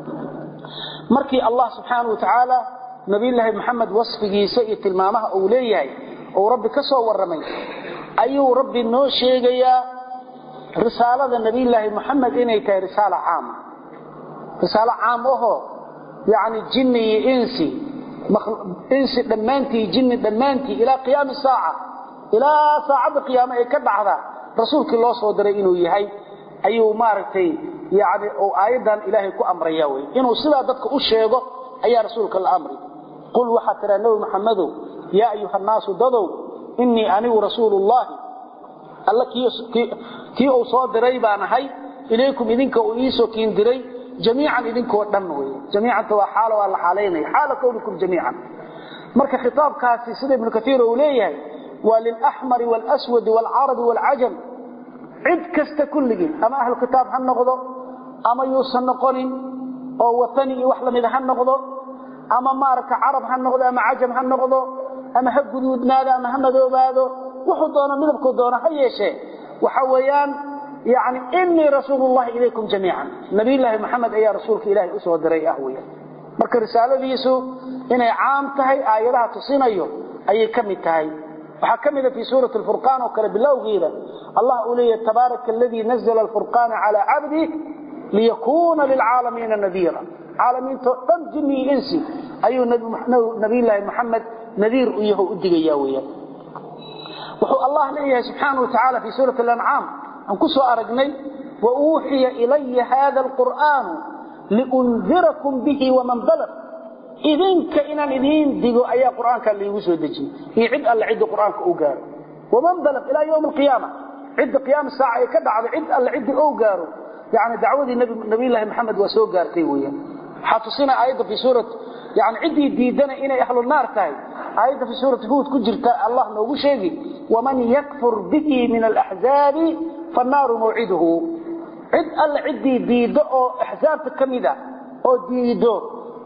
markii Allah subhanahu wa ta'ala nabiyullah Muhammad wasfigiisa iyo tilmaamaha uu leeyahay oo rabbi ka soo waramay ayuu rabbi noo sheegaya risaalada nabiyullah Muhammad inay tahay risaala caam risaala caam oo yaani jinni iyo insi insi dhamaantii jinni dhamaantii ila qiyaam saaca ila saacada qiyaamah ay ka dhacda rasuulkii loo soo diray inuu yahay ayuu maartay yaani oo aayadan ilaahay ku amraya way inuu sida dadka u sheego ayaa rasuulka la amri qul waxa tira nabi maxamedo ya ayuha naas dadow inni ani rasuulullah alla kii oo soo diray baan ahay ilaykum idinka oo iisoo kiin diray jamiican idinka oo dhan way jamiican waa xaalo wala xaaleynay xaalo kownikum jamiican marka khitaabkaasi sida ibn kathir uu leeyahay walil ahmar wal aswad wal arab wal ajam عد كست كلهم أما أهل الكتاب هنقضوا أما يوصل نقولين أو وثني وحلا مذا هنقضوا أما مارك عرب هنقضوا أما عجم هنقضوا أما حق جدود نادا أما هنقضوا بهذا وحضونا من بكودونا هي شيء وحويان يعني إني رسول الله إليكم جميعا نبي الله محمد أي رسولك إلهي أسوى دري أهوية مرك رسالة ديسو إني عام تهي آياتها تصينيو أي كم تهي وحكمنا في سورة الفرقان وكلا بالله وغيره الله أولي تبارك الذي نزل الفرقان على عبده ليكون للعالمين نذيرا عالمين تم جميع إنسي أي نبي الله محمد نذير أيه أدقياوية وحو الله ليه سبحانه وتعالى في سورة الأنعام أنكسوا أرقني وأوحي إلي هذا القرآن لأنذركم به ومن بلغ idinka inaan idin digo ayaa quraanka liigu soo dejiyay iyo cid alla cid quraanka u gaaro waman balaq ila yawm alqiyamah cid qiyam saaca ka dhacdo cid alla cid oo gaaro يعني دعوة النبي نبي الله محمد وسوق قارتي ويا حاطسنا أيضا في سورة يعني عدي ديدنا إن أهل النار تاي أيضا في سورة هود كجرت الله نوجو شيء ومن يكفر به من الأحزاب فالنار موعده عد العدي ديدو أحزاب كميدة أو ديدو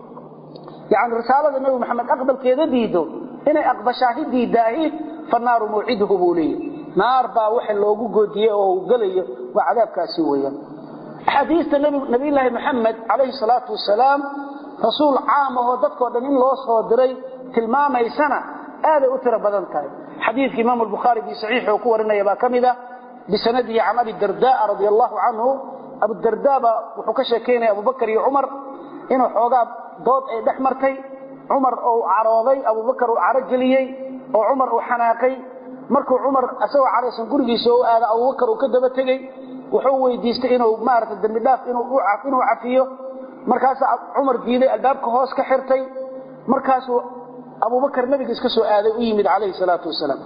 يعني رسالة النبي محمد أقبل كذا ديدو إن أقبل شاهد ديداهي فالنار موعده بولي نار با وحي لوجو جوديه أو قليه وعذاب كاسوية حديث النبي نبي الله محمد عليه الصلاة والسلام رسول عام وهو ضدك ودنين الله صادري تلمامي سنة آل أترى بدنتاي حديث إمام البخاري في صحيح وقوة لنا يبا كمدة بسنده عن أبي الدرداء رضي الله عنه أبو الدرداء وحكشة كين أبو بكر وعمر إنه حوضاب ضوط دحمرتي عمر أو عراضي أبو بكر وعرجليي أو عمر وحناقي مركو عمر أسوى على سنقرقي سوء هذا أبو بكر وكدبتي wuxuu weydiistay inuu maarta dambi dhaaf inuu u cafino cafiyo markaas Umar diiday albaabka hoos ka xirtay markaas Abu Bakar nabiga iska soo aaday u yimid kaleey salaatu wasalaam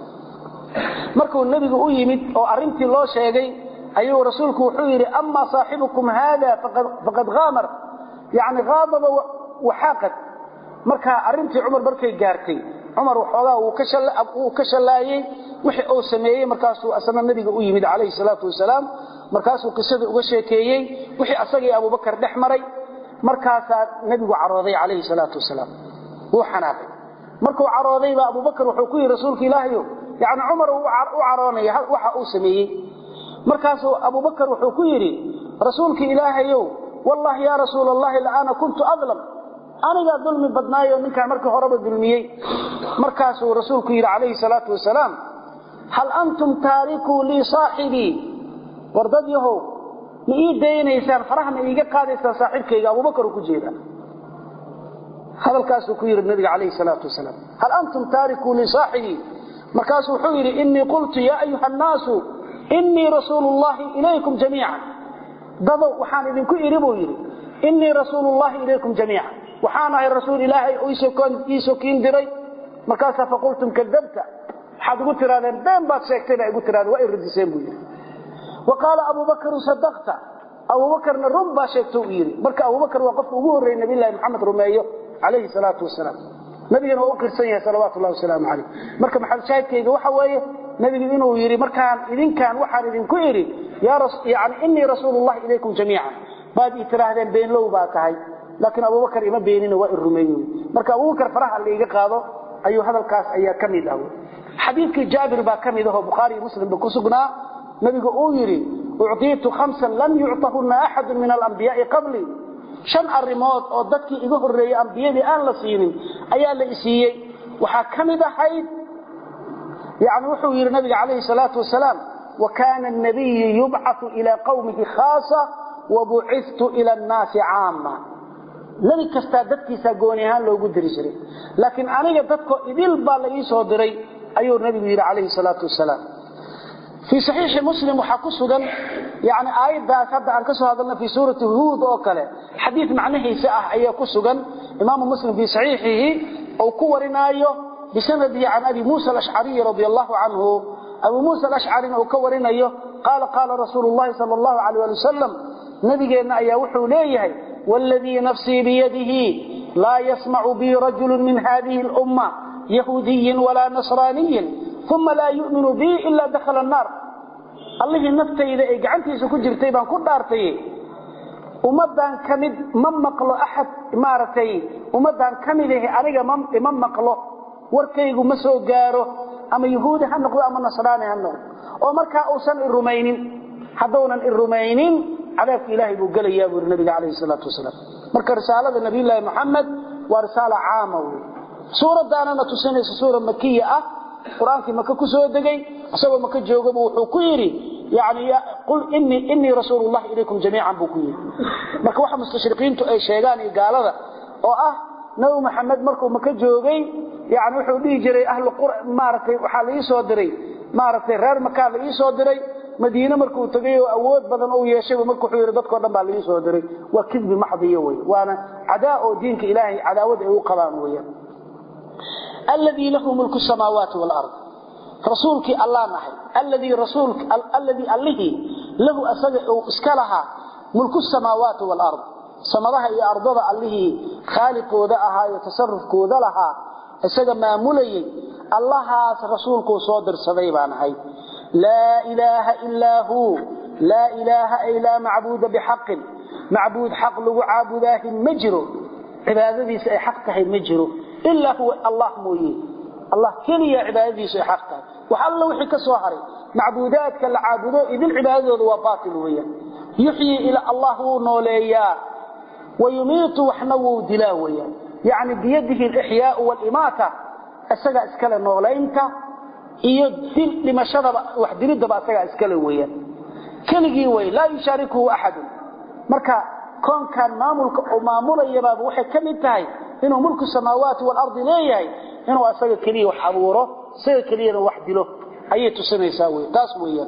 markuu nabiga u yimid oo arintii loo sheegay ayuu rasuulku wuxuu yiri amma saahibukum hada faqad faqad ghamar yaani ghaadaba wa haqat marka arintii Umar barkay gaartay Umar waxoogaa uu ka shalay uu ka shalaayay wixii uu sameeyay markaas uu asana nabiga u yimid kaleey salaatu wasalaam markaas uu qisada uga sheekeeyay wixii asaga Abu Bakar dhaxmaray markaas nabigu carooday kaleey salaatu wasalaam uu xanaaqay markuu carooday ba Abu Bakar wuxuu ku yiri rasuulka Ilaahay yaani Umar uu caroonay waxa uu sameeyay markaas Abu Bakar wuxuu ku yiri rasuulka Ilaahay wallahi ya rasuulallahi la ana kuntu adlam aniga dulmi badnaayo ninka markii horeba dulmiyay markaas uu rasuulku yiri kaleey salaatu wasalaam hal antum taariku li saahibi wardad yahow ma ii deynaysan farahna iiga qaadaysan saaxiibkayga Abu Bakar ku jeeda hadalkaas uu ku yiri nabiga kaleey salaatu wasalaam hal antum taariku li saahibi markaas wuxuu yiri inni qultu ya ayuha an-nas inni rasulullah ilaykum jami'an daba waxaan idinku iri buu yiri inni rasulullah ilaykum jami'an waxaan ahay rasuul ilaahay oo isoo koon isoo kiin diray markaas fa qultum kadabta xad ugu tiraadeen been baad sheegtay igu tiraad waa irdiseen buu yiri وقال أبو بكر صدقت أبو بكر ربا شيكتو يري بركة أبو بكر وقف أبوه الرئي نبي الله محمد رميه عليه الصلاة والسلام نبينا وأكر سنية صلوات الله والسلام عليه بركة محل شاهد كيغا وحوية نبي إنه يري بركة إذن كان وحر إذن كيري يا رس يعني إني رسول الله إليكم جميعا بعد إتراهدين بين لو باكاي لكن أبو بكر إما بيننا وإن رميه بركة أبو بكر فرح اللي يقاضه أيها هذا الكاس أيها كميد أول حديث جابر با كميده بخاري مسلم بكسقنا نبي أويري أعطيت خمسا لم يعطهن أحد من الأنبياء قبلي شن الرماد أو ضدك إذا الرئي أنبياء آن لسيني أيها لإسيي وحاكم ذا حيث يعني وحوير النبي عليه الصلاة والسلام وكان النبي يبعث إلى قومه خاصة وبعثت إلى الناس عامة نبي كستادتك ساقونيها لو قدر شري لكن أنا ضدك إذا البالي صدري أيها النبي عليه الصلاة والسلام في صحيح مسلم وحكسه يعني آيات هذا عن كسر هذا في سورة هود وكله حديث معناه ساعة أي كسر إمام مسلم في صحيحه أو كورنا أيه بسنده عن أبي موسى الأشعري رضي الله عنه أبو موسى الأشعري أو كورنا أيه قال قال رسول الله صلى الله عليه وسلم نبينا أيه وحو ليه والذي نفسي بيده لا يسمع بي رجل من هذه الأمة يهودي ولا نصراني ثم لا يؤمن بي إلا دخل النار الله نفتي إذا إجعنتي سكجر تيبان كل دارتي ومدان كمد من مقله أحد إمارتي ومدان كمده أريق من مقله وركيق مسو قاره أما يهودي هنقض أما نصراني هنقض ومركا أوسن الرومينين حدونا الرومينين عذاب إلهي بقال يابو النبي عليه الصلاة والسلام مركا رسالة النبي الله محمد ورسالة عامة سورة دانا تسنيس سورة مكية أه قرآنك مكة كسو دغاي اسبا مكة جوغبا وحو كيري يعني قل اني اني رسول الله اليكم جميعا بكير marka waxa mustashriqiintu ay sheegaan ee gaalada oo ah nabi maxamed markuu maka joogay yaani wuxuu dhigi jiray ahlu qur'aan maartay waxa la soo diray maartay reer maka la soo diray madiina markuu tagay oo awood badan oo yeeshay markuu xiriir dadka dhan baa lagu soo diray waa kidbi maxdiyo way waana cadaa oo diinka ilaahay cadaawad ay u qabaan weeyaan alladhi lahu mulku samawati wal ard rasuulki allah nahay alladhi rasuulk alladhi alladhi lahu asaga iskalaha mulku samawati wal ard samadaha iyo ardada alladhi khaliqooda ahaa iyo tasarrufkooda laha isaga maamulayay allahaas rasuulku soo dirsaday baan ahay la ilaha illa hu la ilaha illa ma'buud bihaqq ma'buud haqq lagu caabudaah majru cibaadadiisa ay xaq tahay majru illa huwa allah mooyee allah kaliya cibaadadiisa ay xaq tahay waxa alla wixii ka soo haray macbuudaadka la caabudo idin cibaadadoodu waa baatil weeyaan yuhyi ila allah nooleeya ويميت وحنو دلا ويا يعني بيده الإحياء والإماتة أسجع إسكال النغلينتا يدل لما شرب وحدريد بقى أسجع إسكال ويا كنجي ويا لا يشاركه أحد مركا كون كان ماملك أو مامولا يباب وحي كم انتهي إنه ملك السماوات والأرض ليه إنه أسجع كليه وحبوره سجع كليه وحد له أي تسمى يساوي تاسويا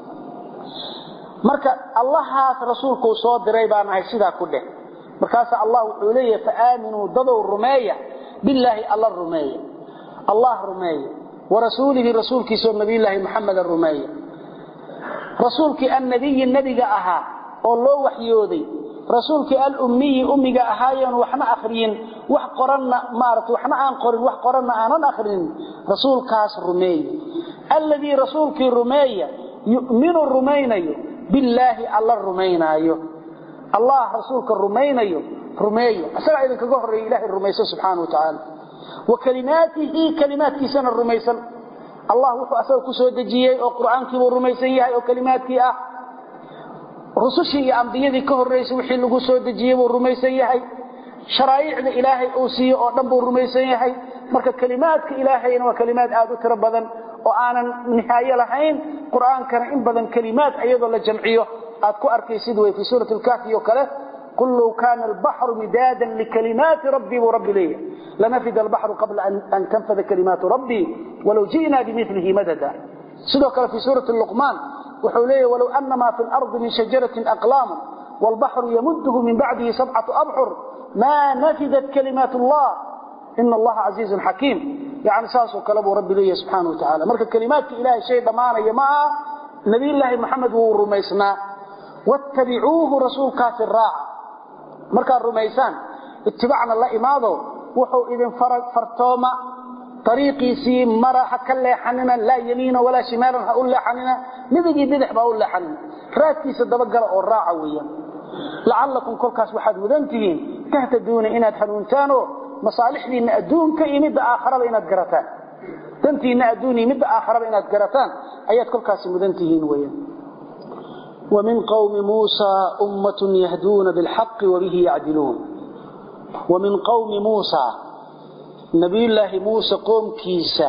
مركا الله رسولك صاد ريبان هاي سيدا كله markaas Allah wuxuu leeyahay faaminu dadaw rumeeya billahi Allah rumeeya Allah rumeeya wa rasuulihi rasuulkiisa nabiillahi muhammad rumeeya rasuulki annabiy nabiga aha oo loo waxyooday rasuulki al-ummi ummiga ahaayan waxna akhriyin wax qoranna maartu waxna aan qorin wax qoranna aanan akhrin rasuulkaas rumeeya alladhi rasuulki rumeeya yu'minu rumaynayo billahi Allah rumaynayo الله رسولك الرمينيو رميه أسرع إذن كقهر إله الرميسة سبحانه وتعالى وكلماته كلماتك سنة الرميسة الله وحو أسرع كسود جيه وقرآن كيبو الرميسية وكلماتك أه رسوشي أنبيذي كهر رئيس وحي لغو سود جيه والرميسية شرائع إلهي أوسي ونبو الرميسية مركا كلماتك إلهي وكلمات آدو تربضا وآنا نهاية لحين قرآن كان إنبضا كلمات أيضا للجمعيه أتكو أركيسيد في سورة الكهف وكله قل لو كان البحر مدادا لكلمات ربي ورب لي لنفد البحر قبل أن, أن تنفذ كلمات ربي ولو جئنا بمثله مددا سيدوك في سورة اللقمان وحوليه ولو أن ما في الأرض من شجرة أقلام والبحر يمده من بعده سبعة أبحر ما نفذت كلمات الله إن الله عزيز حكيم يعني ساسو كلبه ربي لي سبحانه وتعالى مركا كلمات إلهي شيء ضمانة يماء نبي الله محمد ورميسنا واتبعوه رسول كاف الراعة مركا الرميسان اتبعنا الله إماضه وحو إذن فرق فرطوما طريقي سي مرة حكا حننا لا يمين ولا شمالا هقول حننا نذجي بدح بقول حننا راتي سدبقر الراعة ويا لعلكم كل كاس واحد وذنتين تهتدون إنا تحنونتانو مصالح لي إن أدون كي مد آخر بإنا تقرتان تنتي إن أدوني مد آخر بإنا تقرتان أيات كل كاس وذنتين ويا ومن قوم موسى أمة يهدون بالحق وبه يعدلون ومن قوم موسى نبي الله موسى قوم كيسا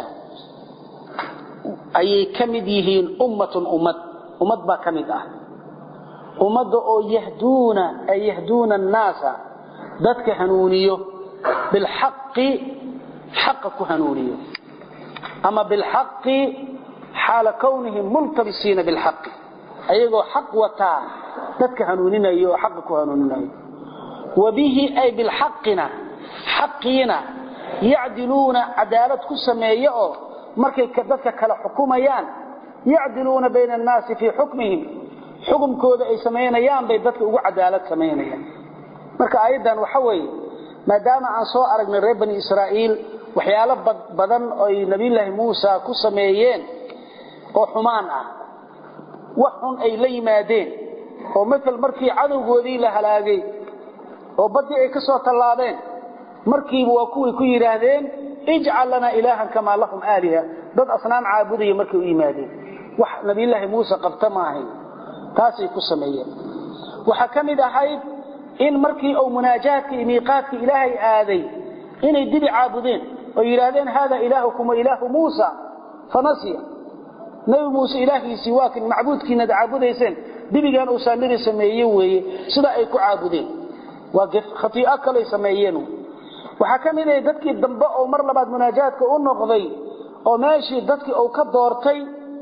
أي كمديهين أمة أمة أمة با كمده أمة أو يهدون أي يهدون الناس ذاتك هنونيه بالحق حقك هنونيه أما بالحق حال كونهم ملتبسين بالحق أيضا حق وتا ذاتك هنوننا أيضا حقك هنوننا وبه أي بالحقنا حقنا يعدلون عدالة كسمية مركي كذلك كلا حكوميان يعدلون بين الناس في حكمهم حكم كود أي سمينيان بيدتك أقو عدالة سمينيان مركا أيضا وحوي ما دام عن صائر من ريب بني إسرائيل وحيالة بدن أي نبي الله موسى كسميين وحمان وحن أي لي مادين ومثل مركي عدو قوذي لهلاقي وبدي أي كسوة اللادين مركي وكوي كوي رادين اجعل لنا إلها كما لهم آلهة ضد أصنام عابدية مركي وإيمادين وح نبي الله موسى قبتماهي تاسي كسميين وحكم إذا حيث إن مركي أو مناجاتك ميقاتك إلهي آذي إن يدبي عابدين ويرادين هذا إلهكم وإله موسى فنسي نبي موسى إلهي سواك المعبودك ند عابديسين دبي كان أسالري سميين سلا أيكو عابدين وقف خطيئك لي سميينه وحكم إذا يددك الدنباء أو مر لبعد مناجاتك أو نقضي أو ماشي يددك أو كدورتي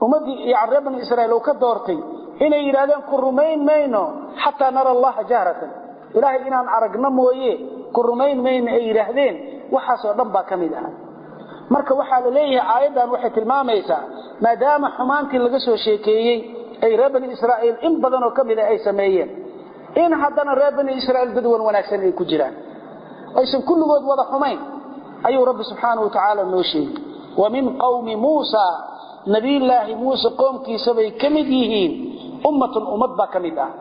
ummadii yani reer bani israa'iil oo ka doortay inay yiraahdaan ku rumayn mayno hatta nara allah jahratan ilaahay inaan aragna mooyee ku rumayn mayno ay yiraahdeen waxa soo dhan ba kamid ah marka waxa la leeyahay aayadan waxay tilmaamaysaa maadaama xumaantii laga soo sheekeeyay ay reer bani israa'iil in badan oo kamid ah ay sameeyeen in haddana reer bani israa'iil dad wanaagsan ay ku jiraan aysan kulligood wada xumayn ayuu rabbi subhanahu wa ta'ala noo sheegay wa min qawmi muusa nabi ilaahi muusa qoomkiisa bay kamid yihiin ummatun ummad ba kamid ah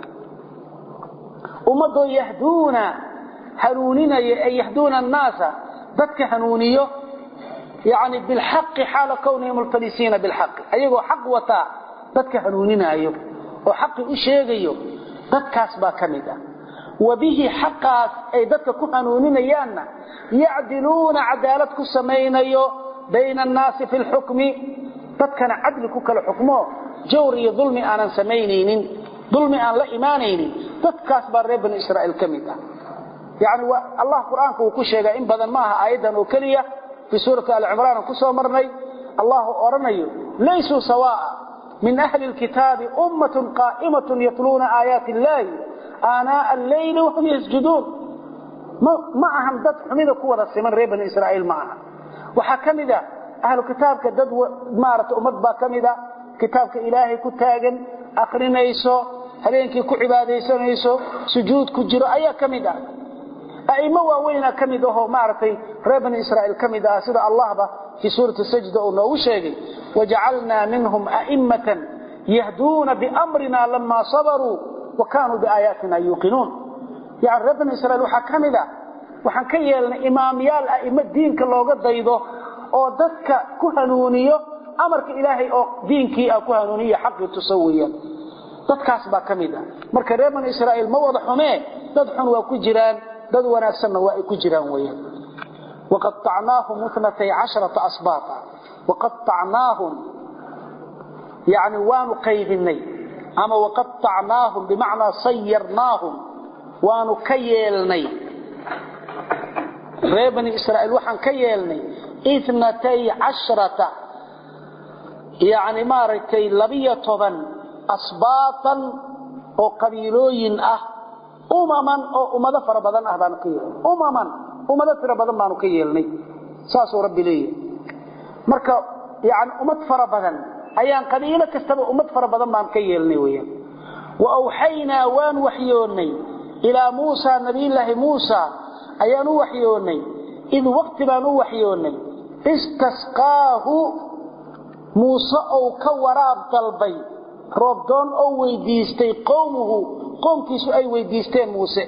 ummadu yahduuna hanuunina ay yahduuna an-naasa dadka hanuuniyo يعني بالحق حال كونهم ملتبسين بالحق ايغو حق وتا dadka hanuuninayo oo xaq u sheegayo dadkaas ba kamida wabihi haqqas ay dadka ku hanuuninayaana yaadiluna adaalad ku sameeynayo bayna an-naas fi al-hukm dadkana adl ku kala xukmo jawr iyo dhulmi aanan sameeyneynin dhulmi aan la iimaaneynin dadkaas ba reer bani israa'iil kamida yani Allah quraanka uu ku sheegay in badan ma aha aayadan oo kaliya في سورة آل عمران كسو مرني الله أرنيه ليسوا سواء من أهل الكتاب أمة قائمة يتلون آيات الله آناء الليل وهم يسجدون معهم دد حميدة قوة السمن ريبن إسرائيل معها وحكم ذا أهل الكتاب كدد مارة أمد با كمدا كتابك إلهي كتاغن أخرين يسو هلينك كعبادة يسو سجود كجر أي كمدا أئمة وين كمده معرفي ربنا إسرائيل كمده سيدة الله به في سورة السجدة أنه شيء وجعلنا منهم أئمة يهدون بأمرنا لما صبروا وكانوا بآياتنا يوقنون يعني ربنا إسرائيل وحكمده وحكيلنا إماميال أئمة دين كالله قد ضيضه أو ذاتك كهنونيه أمرك إلهي أو دينك أو كهنونيه حق تسويا ذاتك أسبا كمده مرك ربنا إسرائيل موضح ميه تدحن وكجران dad wanaagsan waa ay ku jiraan weeyaan waqata'naahum ithnatay casharata asbaata waqata'naahum yani waanu qaydinay ama waqata'naahum bimaana sayyarnaahum waanu ka yeelnay reer bani israa'iil waxaan ka yeelnay ithnatay casharata yani maaratay labiyo toban asbaatan oo qabiilooyin ah umaman oo umada fara badan ah baan ka yeelnay umaman umada fara badan baan ka yeelnay saas oo rabbi leeyahay marka yaani umad fara badan ayaan qabiilo kastaba umad fara badan baan ka yeelnay weeyaan wa awhayna waan waxyoonay ila muusa nabiyilaahi muusa ayaan u waxyoonay id waqti baan u waxyoonay istasqaahu muusa oo ka waraab dalbay roobdoon oo weydiistay qowmuhu qoomkiisu ay weydiisteen muuse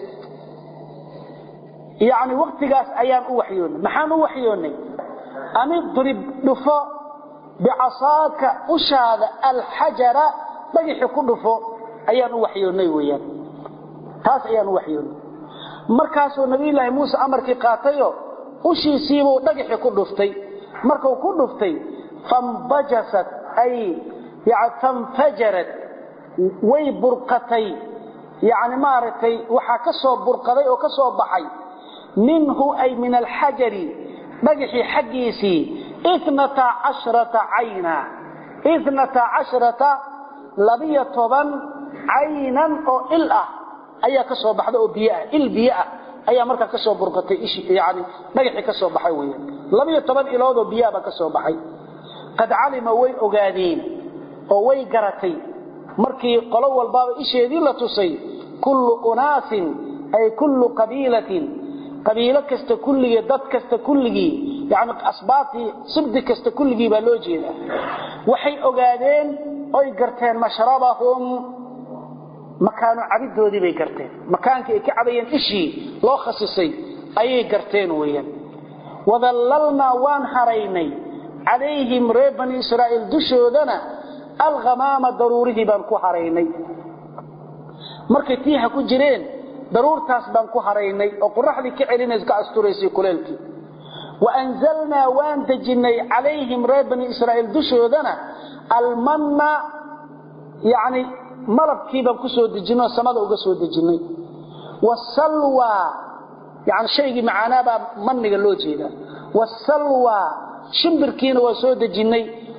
yaani waqtigaas ayaan u waxyoonay maxaan u waxyoonay ani drib dhufo bi'asaaka ushaada alhajara dhagixi ku dhufo ayaan u waxyoonay weeyaan taas ayaan u waxyoonay markaas oo nabi ilaahi muuse amarkii qaatayo ushiisiibuu dhagixi ku dhuftay markuu ku dhuftay fambajasat ay ya'a tanfajarat way burqatay يعني مارتي waxa ka soo burqaday oo ka soo baxay minhu ay min al-hajar bagaxi xaqiisi ithnata ashrata ayna ithnata ashrata labiya toban aynan oo il ah ayaa ka soo baxday oo biyo ah il biyo ah ayaa marka ka soo burqatay ishi yaani bagaxi ka soo baxay weeyaan labiya toban ilood oo biyo ah ka soo baxay qad alima way ogaadeen oo way garatay markii qolo walba isheedii la tusay kullu unaasin ay kullu qabiilatin qabiila kasta kulliga dad kasta kulligi yaani asbaati sibdi kasta kulligi baa loo jeedaa waxay ogaadeen oo garteen mashrabahum makaanu cabidoodii bay garteen makaankii ay ka cabayeen ishii loo khasisay ayay garteen weeyaan wadallalna waan haraynay عليهم ريب بني إسرائيل دشودنا الغمام ضروري بان كو حريني markay tiiha ku jireen daruurtaas baan ku haraynay oo qorraxdii ka celinaysa ka astureysay kuleelkii wa anzalna waan dajinay alayhim rabbani israa'il dushoodana almanna yaani malabkii baan ku soo dajinay samada uga soo dajinay wasalwa yaani shaygi macaanaba manniga loo jeeda wasalwa shimbirkiina waa soo dajinay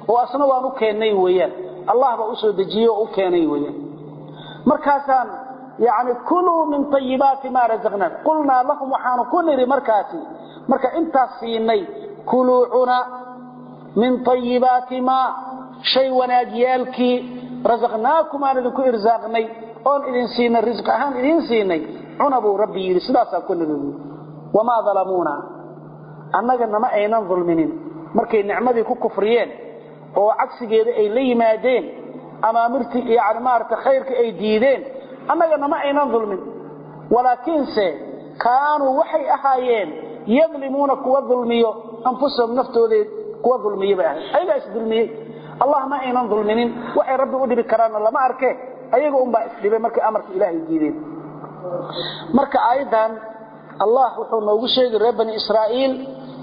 oo asna waan u keenay weeyaan allah ba u soo dejiyo oo u keenay weeyaan markaasaan yaani kulu min tayyibati ma razaqna qulna lahum waxaanu ku niri markaasi marka intaas siinay kulu una min tayyibati ma shay wanaajiyalki razaqnaakum aan idinku irsaaqnay oon idin siinay rizq ahaan idin siinay cunabu rabbi yiri sidaas ku niri wama zalamuna annaga nama aynan zulminin markay nicmadii ku kufriyeen oo cagsigeeda ay la yimaadeen amaamirti yaani maarta khayrka ay diideen annaga nama aynan zulmin walaakin se kaanu waxay ahaayeen yadlimuna kuwa zulmiyo anfusahum naftooda kuwa zulmiyo baa ayaga is zulmiyay allah ma aynan zulminin waxay rabbi u dhibi karaan lama arke ayaga un baa isdhibay markay amarka ilaahay diideen marka aayadan allah wuxuu noogu sheegay reer bani israa'iil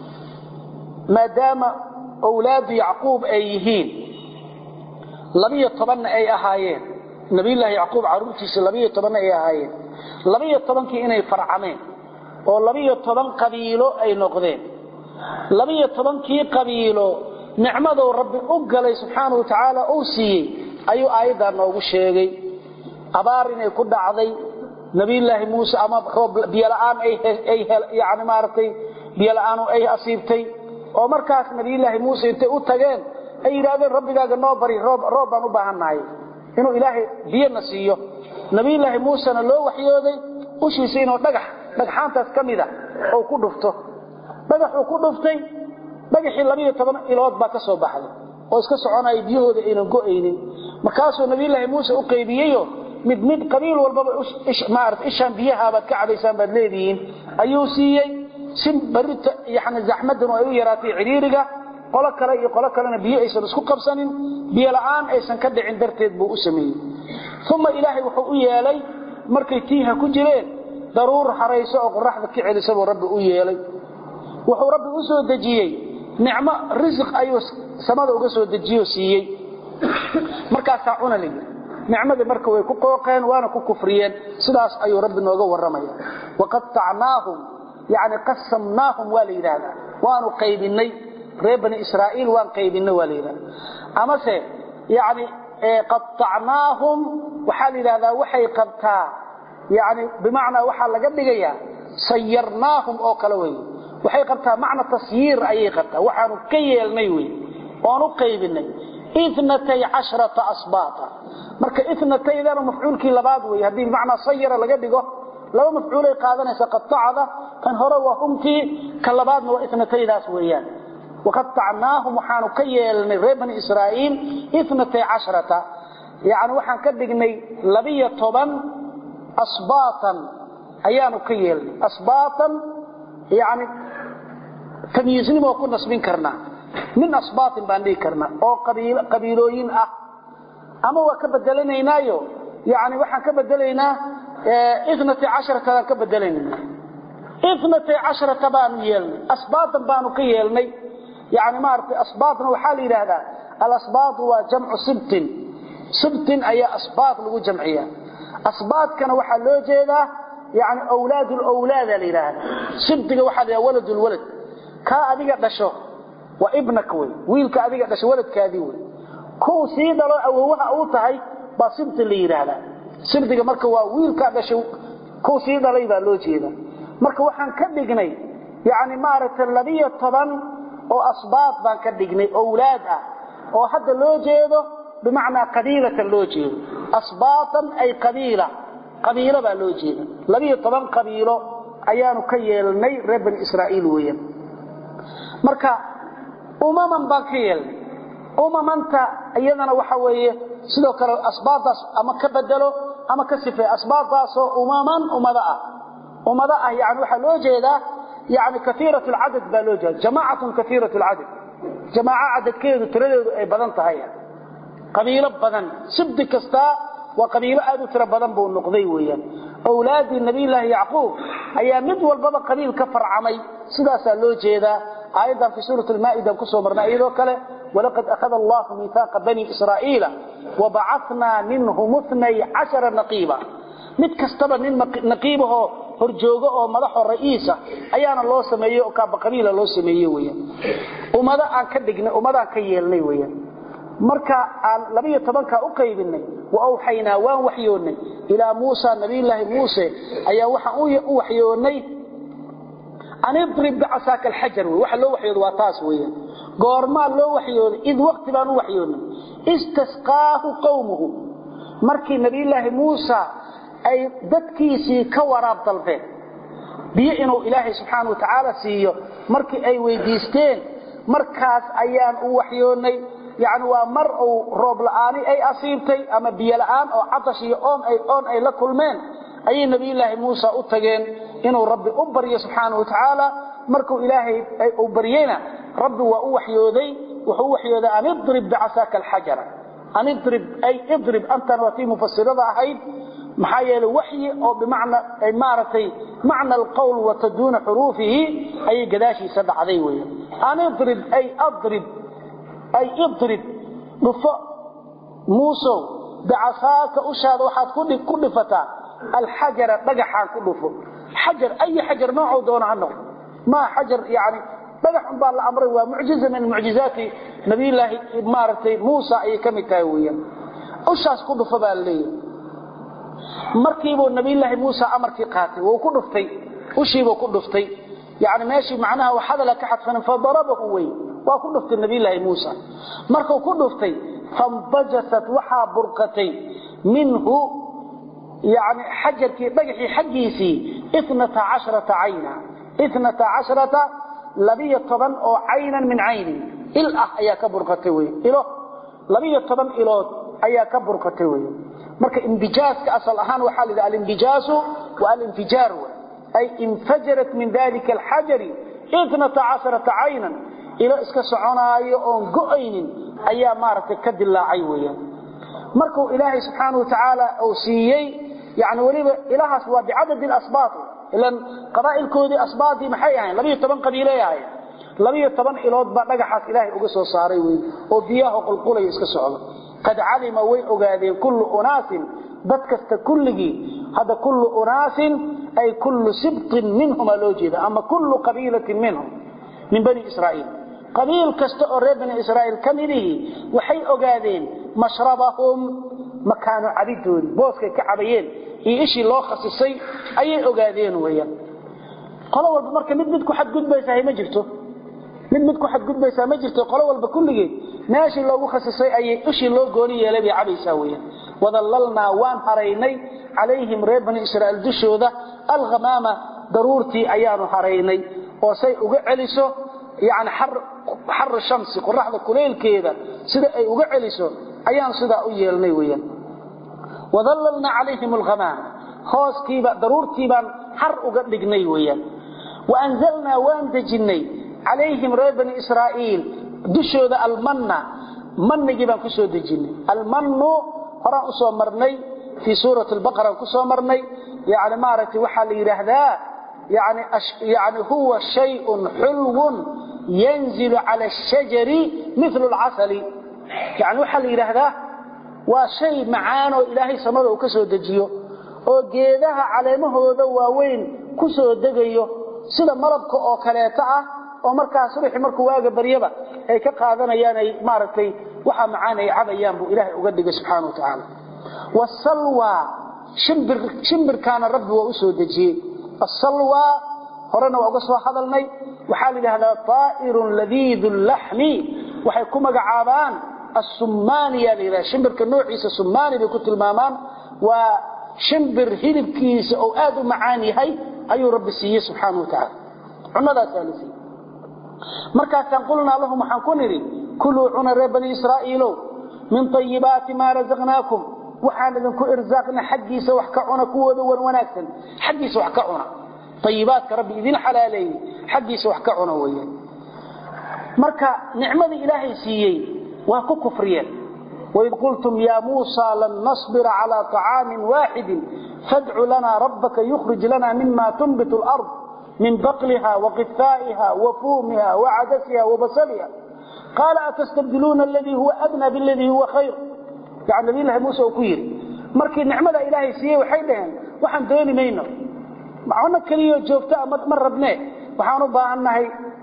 maadaama awlaad yacquub ay yihiin labiyo toban ay ahaayeen nabi ilaahi yacquub caruurtiisa labiyo toban ay ahaayeen labiyo tobankii inay farcameen oo labiyo toban qabiilo ay noqdeen labiyo tobankii qabiilo nicmadu rabbi u galay subhanahu wa ta'ala oo siiyay ayuu aayadan noogu sheegay abaar inay ku dhacday nabi ilaahi muusa ama biyalaan ay ay yaani maartay biyalaan ay asiibtay oo markaas nabi ilaahi muusa intay u tageen ay yiraahdeen rabbigaaga noo bari roob roob baan u baahanahay inuu ilaahi biyana siiyo nabi ilaahi muusa loo waxyooday u shiisay inuu dhagax dhagxaantaas kamida oo ku dhufto dhagax uu ku dhuftay dhagaxii labiyo toban ilood baa ka soo baxday oo iska soconay biyahooda inaan go'aynin markaasuu nabi ilaahi muusa u qeybiyeeyo mid mid qabiil walba ish maarif ishaan biyaha baad ka cabaysan baad leediin ayuu siiyay sim barita yaani zaxmadan ay u yaraatay ciriiriga qolo kale iyo qolo kalena biyo aysan isku qabsanin biyo la'aan aysan ka dhicin darteed buu u sameeyay thumma ilaahi wuxuu u yeelay markay tiiha ku jireen daruur xarayso oo qorraxda ka celisay buu rabbi u yeelay wuxuu rabbi u soo dejiyay nicmo rizq ayuu samada uga soo dejiyo siiyay markaas auna leeyahay nicmada marka way ku qooqeen waana ku kufriyeen sidaas ayuu rabbi nooga waramaya waqad ta'naahum yaani qasamnaahum walidada waanu qaybinay reer bani israa'iil waan qaybinay walidada ama se yaani qatta'naahum waxa lidada waxay qabtaa yaani bimaana waxa laga dhigaya sayyarnaahum oo kala way waxay qabtaa macna tasyiir ayay qabtaa waxaanu ka yeelnay way waanu qaybinay اثنتي عشرة أصباطا marka ithnataydan mafcuulkii labaad way hadii macna sayra laga dhigo laba mafcuul ay qaadanaysa qatacada kan hore waa humti kan labaadna waa ithnataydaas weeyaan waqata'naahum waxaanu ka yeelnay reer bani israa'iil ithnatay casharata yaani waxaan ka dhignay labiyo toban asbaatan ayaanu ka yeelnay asbaatan yaani tamyiiznimo ku nasbin karnaa min asbaatin baan dhigi karnaa oo qabiilo qabiilooyin ah ama waa ka bedelanaynaayo yaani waxaan ka bedelaynaa ithnatay casharata ka bedelaynaa ithnatay casharata baan yeelnay asbaatan baanu ka yeelnay yaani maartay asbaatna waxa la yiraahdaa al asbaat waa jamcu sibtin sibtin ay asbaat lagu jamciyaa asbaatkana waxa loo jeedaa yaani awlaadul awlaad la yiraahdaa sibtiga waxa la waladul walad ka adiga dhasho wa ibnaka way wiilka adiga dhasho waladkaadii way ku sii dhalo awowaha uu tahay ba sibti la yiraahdaa sibtiga marka waa wiilka dhasho ku sii dhalay baa loo jeedaa marka waxaan ka dhignay yaani maaragtay labiyo toban oo asbaat baan ka dhignay awlaad ah oo hadda loo jeedo bimaana qabiilada loo jeedo asbaatan ay qabiila qabiila baa loo jeedo labiyo toban qabiilo ayaanu ka yeelnay reer bani israa'iil weeyaan marka umaman baan ka yeelnay umamanta iyadana waxa weeye sidoo kale asbaataas ama ka bedelo ama ka sifay asbaataas oo umaman umada ah umada ah yaani waxa loo jeedaa يعني كثيرة العدد بالوجه جماعة كثيرة العدد جماعة عدد كيدو تردد أي بدن تهيا قبيلة بدن سبد كستا وقبيلة آدو ترى بدن بو النقضي ويا أولاد النبي الله يعقوب أي مد والبابا قبيل كفر عمي سداسا لوجه ذا أيضا في سورة المائدة كسو مرنائيل وكله ولقد أخذ الله ميثاق بني إسرائيل وبعثنا منهم اثني عشر نقيبا mid kastaba nin naqiibaho horjoogo oo madaxo ra'iisa ayaana loo sameeyay oo ka qabiila loo sameeyay weeyaan umada aan ka dhignay umada ka yeelnay weeyaan marka aan laba iyo toban ka u qaybinay wa awhayna waan waxyoonay ila Muusa nabiyilaahi Muuse ayaa waxa uu waxyoonay an idrib bi'asaka al-hajar waxa loo waxyoodo waa taas weeyaan goorma loo waxyoodo id waqti baan u waxyoonay istasqaahu qawmuhu markii nabiyilaahi Muuse ay dadkiisii ka waraab dalbeen biyo inuu Ilaahay subhanahu wa ta'ala siiyo markii ay weydiisteen markaas ayaan u waxyoonay يعني ومر أو روب لآني أي أصيبتي أما بيلآن أو عطشي أون أي أون أي لكل أي نبي الله موسى أتجين إنه رب أبري سبحانه وتعالى مركو إلهي أي أبرينا رب وأوحي ذي وحوحي ذا أن اضرب بعساك الحجر أن اضرب أي اضرب أنت نوتي مفسرة أحيد محايا الوحي أو بمعنى أي مارتي معنى القول وتدون حروفه أي قداشي سبع ذيوية أن اضرب أي أضرب أي اضرب نفع موسى بعصاك أشهد واحد كل كل فتاة الحجر بقحان كل فوق حجر أي حجر نوعه دون عنه ما حجر يعني بقح بالأمر ومعجزة من معجزات نبي الله مارتي موسى أي كم تاوية أشهد كل فباللي مركبوا النبي الله موسى أمر في قاتل وكل فتي أشيبه كل فتي يعني ماشي معناها وحد لك حتى فضربه وي وكل فتي النبي الله موسى مركو كل فتي فانبجست وحا برقتي منه يعني حجر كي بقحي حقيسي اثنة عشرة عينا اثنة عشرة لبي طبن او عينا من عيني الأه ايا كبرقتي وي إله لبي طبن إله ايا كبرقتي وي مركو انبجاز كأصل اهان وحال ذا الانبجاز والانفجار أي انفجرت من ذلك الحجر اثنة عشرة عينا إلى إسكا سعوناي أون قؤين أيها مارتك كد الله عيويا مركو إلهي سبحانه وتعالى أوسيي يعني وليبا إلها سوى بعدد الأصباط إلان قبائل كودي أصباطي محيها لبي يتبن قبيليها لبي يتبن إلهات بقحات إلهي أقصوا صاريوي وبياه قلقولي إسكا سعونا قد علم وي أقادين كل أناس بدكست كله هذا كل أناس أي كل سبط منهم الوجيد أما كل قبيلة منهم من بني إسرائيل قبيل كستأرى بني إسرائيل كمله وحي أقادين مشربهم مكان عبيدون بوسك كعبيين إيشي الله خصيصي أي أقادين ويا قالوا والبمركة مد مدكو حد قد بيسا هي مجرته مد مدكو حد قد بيسا مجرته قالوا والبكل جيد ماشي الله خصيصي أي إيشي الله قولي يلبي عبيسا ويا وظللنا وان حريني عليهم ريب بني إسرائيل دشو ذا الغمامة ضرورتي أيان حريني وسي أقعلسو يعني حر حر الشمس قرحة كليل كذا سيدا أي أقعلسو أيان سيدا أيالني ويا وظللنا عليهم الغمامة خاص كيبا ضرورتي بان حر أقلقني ويا وأنزلنا وان دجني عليهم ريب بني إسرائيل دشو ذا المنة من جيبان كسو دجني المنو هران أسو مرني في سورة البقرة كسو مرني يعني مارتي وحال يرهدا يعني أش يعني هو شيء حلو ينزل على الشجر مثل العسل يعني وحال يرهدا وشيء معانه إلهي سمده كسو دجيو وجيدها علمه ذواوين كسو دجيو سيدا مربك أو كليتا oo markaa subax markuu waaga bariyaba ay ka qaadanayaan ay maartay waxa macaanay cabayaan buu Ilaahay uga dhigay subhanahu wa ta'ala wasalwa shimbir shimbir kana rabbi waa u soo dajiyay asalwa horena waa uga soo hadalnay waxa la yiraahdaa ta'irun ladidul lahmi waxay ku magacaabaan as-sumaniya lira shimbirka noociisa sumani bay ku tilmaamaan waa shimbir hilibkiisa oo aad u macaan yahay ayuu rabbi siiyay subhanahu wa ta'ala cunada saalisi markaasaan qulnaa lahum waxaan ku nidhi kuluu cuna reer bani israa'iilow min tayibaati maa razaqnaakum waxaan idinku irsaaqna xaggiisa wax ka cuna kuwooda wan wanaagsan xaggiisa wax ka cuna tayibaadka rabbi idin xalaaleeyey xaggiisa wax ka cuna weeye marka nicmadii ilaahay siiyey waa ku kufriyeen وإذ قلتم يا موسى لن نصبر على طعام واحد فادع لنا ربك يخرج لنا مما تنبت الأرض من بقلها وقثائها وفومها وعدسها وبصلها قال أتستبدلون الذي هو أدنى بالذي هو خير يعني نبي الله موسى وكير مركي نعمة إلهي سيه وحيدهن وحن دوني مينه معونا كليو جوفتا مر ربناه وحانو باعناه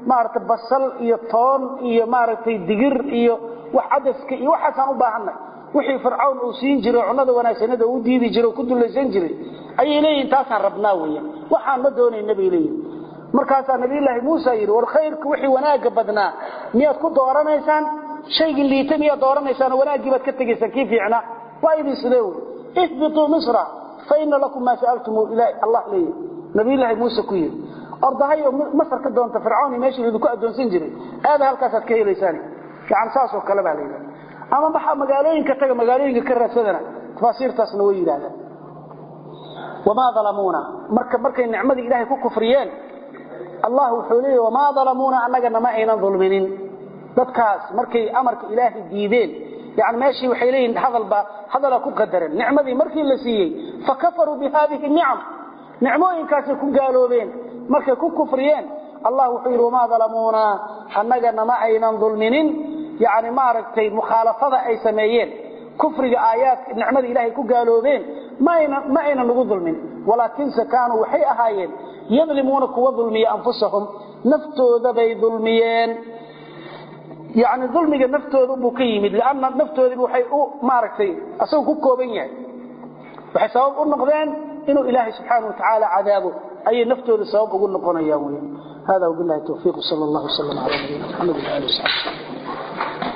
maaragtay basal iyo toon iyo maaragtay digir iyo wax cadaska iyo waxaasaan u baahanay wixii fircawn uu siin jiray cunada wanaagsanada uu diidi jiray ku dulaysan jiray ayay leeyihiin taasaan rabnaa weeyaan waxaan ma doonay nabi leeyahay markaas nabi ilaahi Muuse yiri war khayrku wixii wanaaga badnaa miyaad ku dooranaysaan shayga liita miyaad dooranaysaan wanaagii baad ka tagaysaan kii fiicna waa idin sideeyo ihbitu misra fa inna lakum ma sa'altum ila Allah leeyahay nabi ilaahi Muuse ku yiri ardahay masar ka doonta fircawn meeshii uu ku adoonsan jiray aad halkaas aad ka helaysaan yaani saas oo kala baa leeyahay ama waxa magaalooyinka taga magaalooyinka ka raadsadana tafsiirtaasna way yiraahdaan wama zalamuna marka markay nicmada ilaahay ku kufriyeen Allah wuxuu leeyahay wama zalamuna annaga ma aynan dulminin dadkaas markay amarka ilaahay diideen yaani meeshii waxay leeyihiin hadalba hadala ku qadaran nicmadii markii la siiyay fakafaru bi hadhihi ni'am nicmooyinkaas ku gaaloobeen markay ku kufriyeen Allah wuxuu yiri wama zalamuna annaga ma aynan dulminin يعني ما ركتي مخالفة أي سميين كفر آيات نعمة إلهي كقالوبين ما إنا ما إنا نقول من ولكن سكانوا وحي أهايين يظلمون كوا ظلمي أنفسهم نفتوا ذبي ظلميين يعني ظلمي نفتوا ذبو قيمد لأن نفتوا ذبو حي ما ركتي أصلا كوكوبين وحي سبب النقدين إنه إلهي سبحانه وتعالى عذابه أي نفتوا ذي سبب أقول نقونا يومين هذا وبالله التوفيق صلى الله وسلم على نبينا محمد وعلى آله وصحبه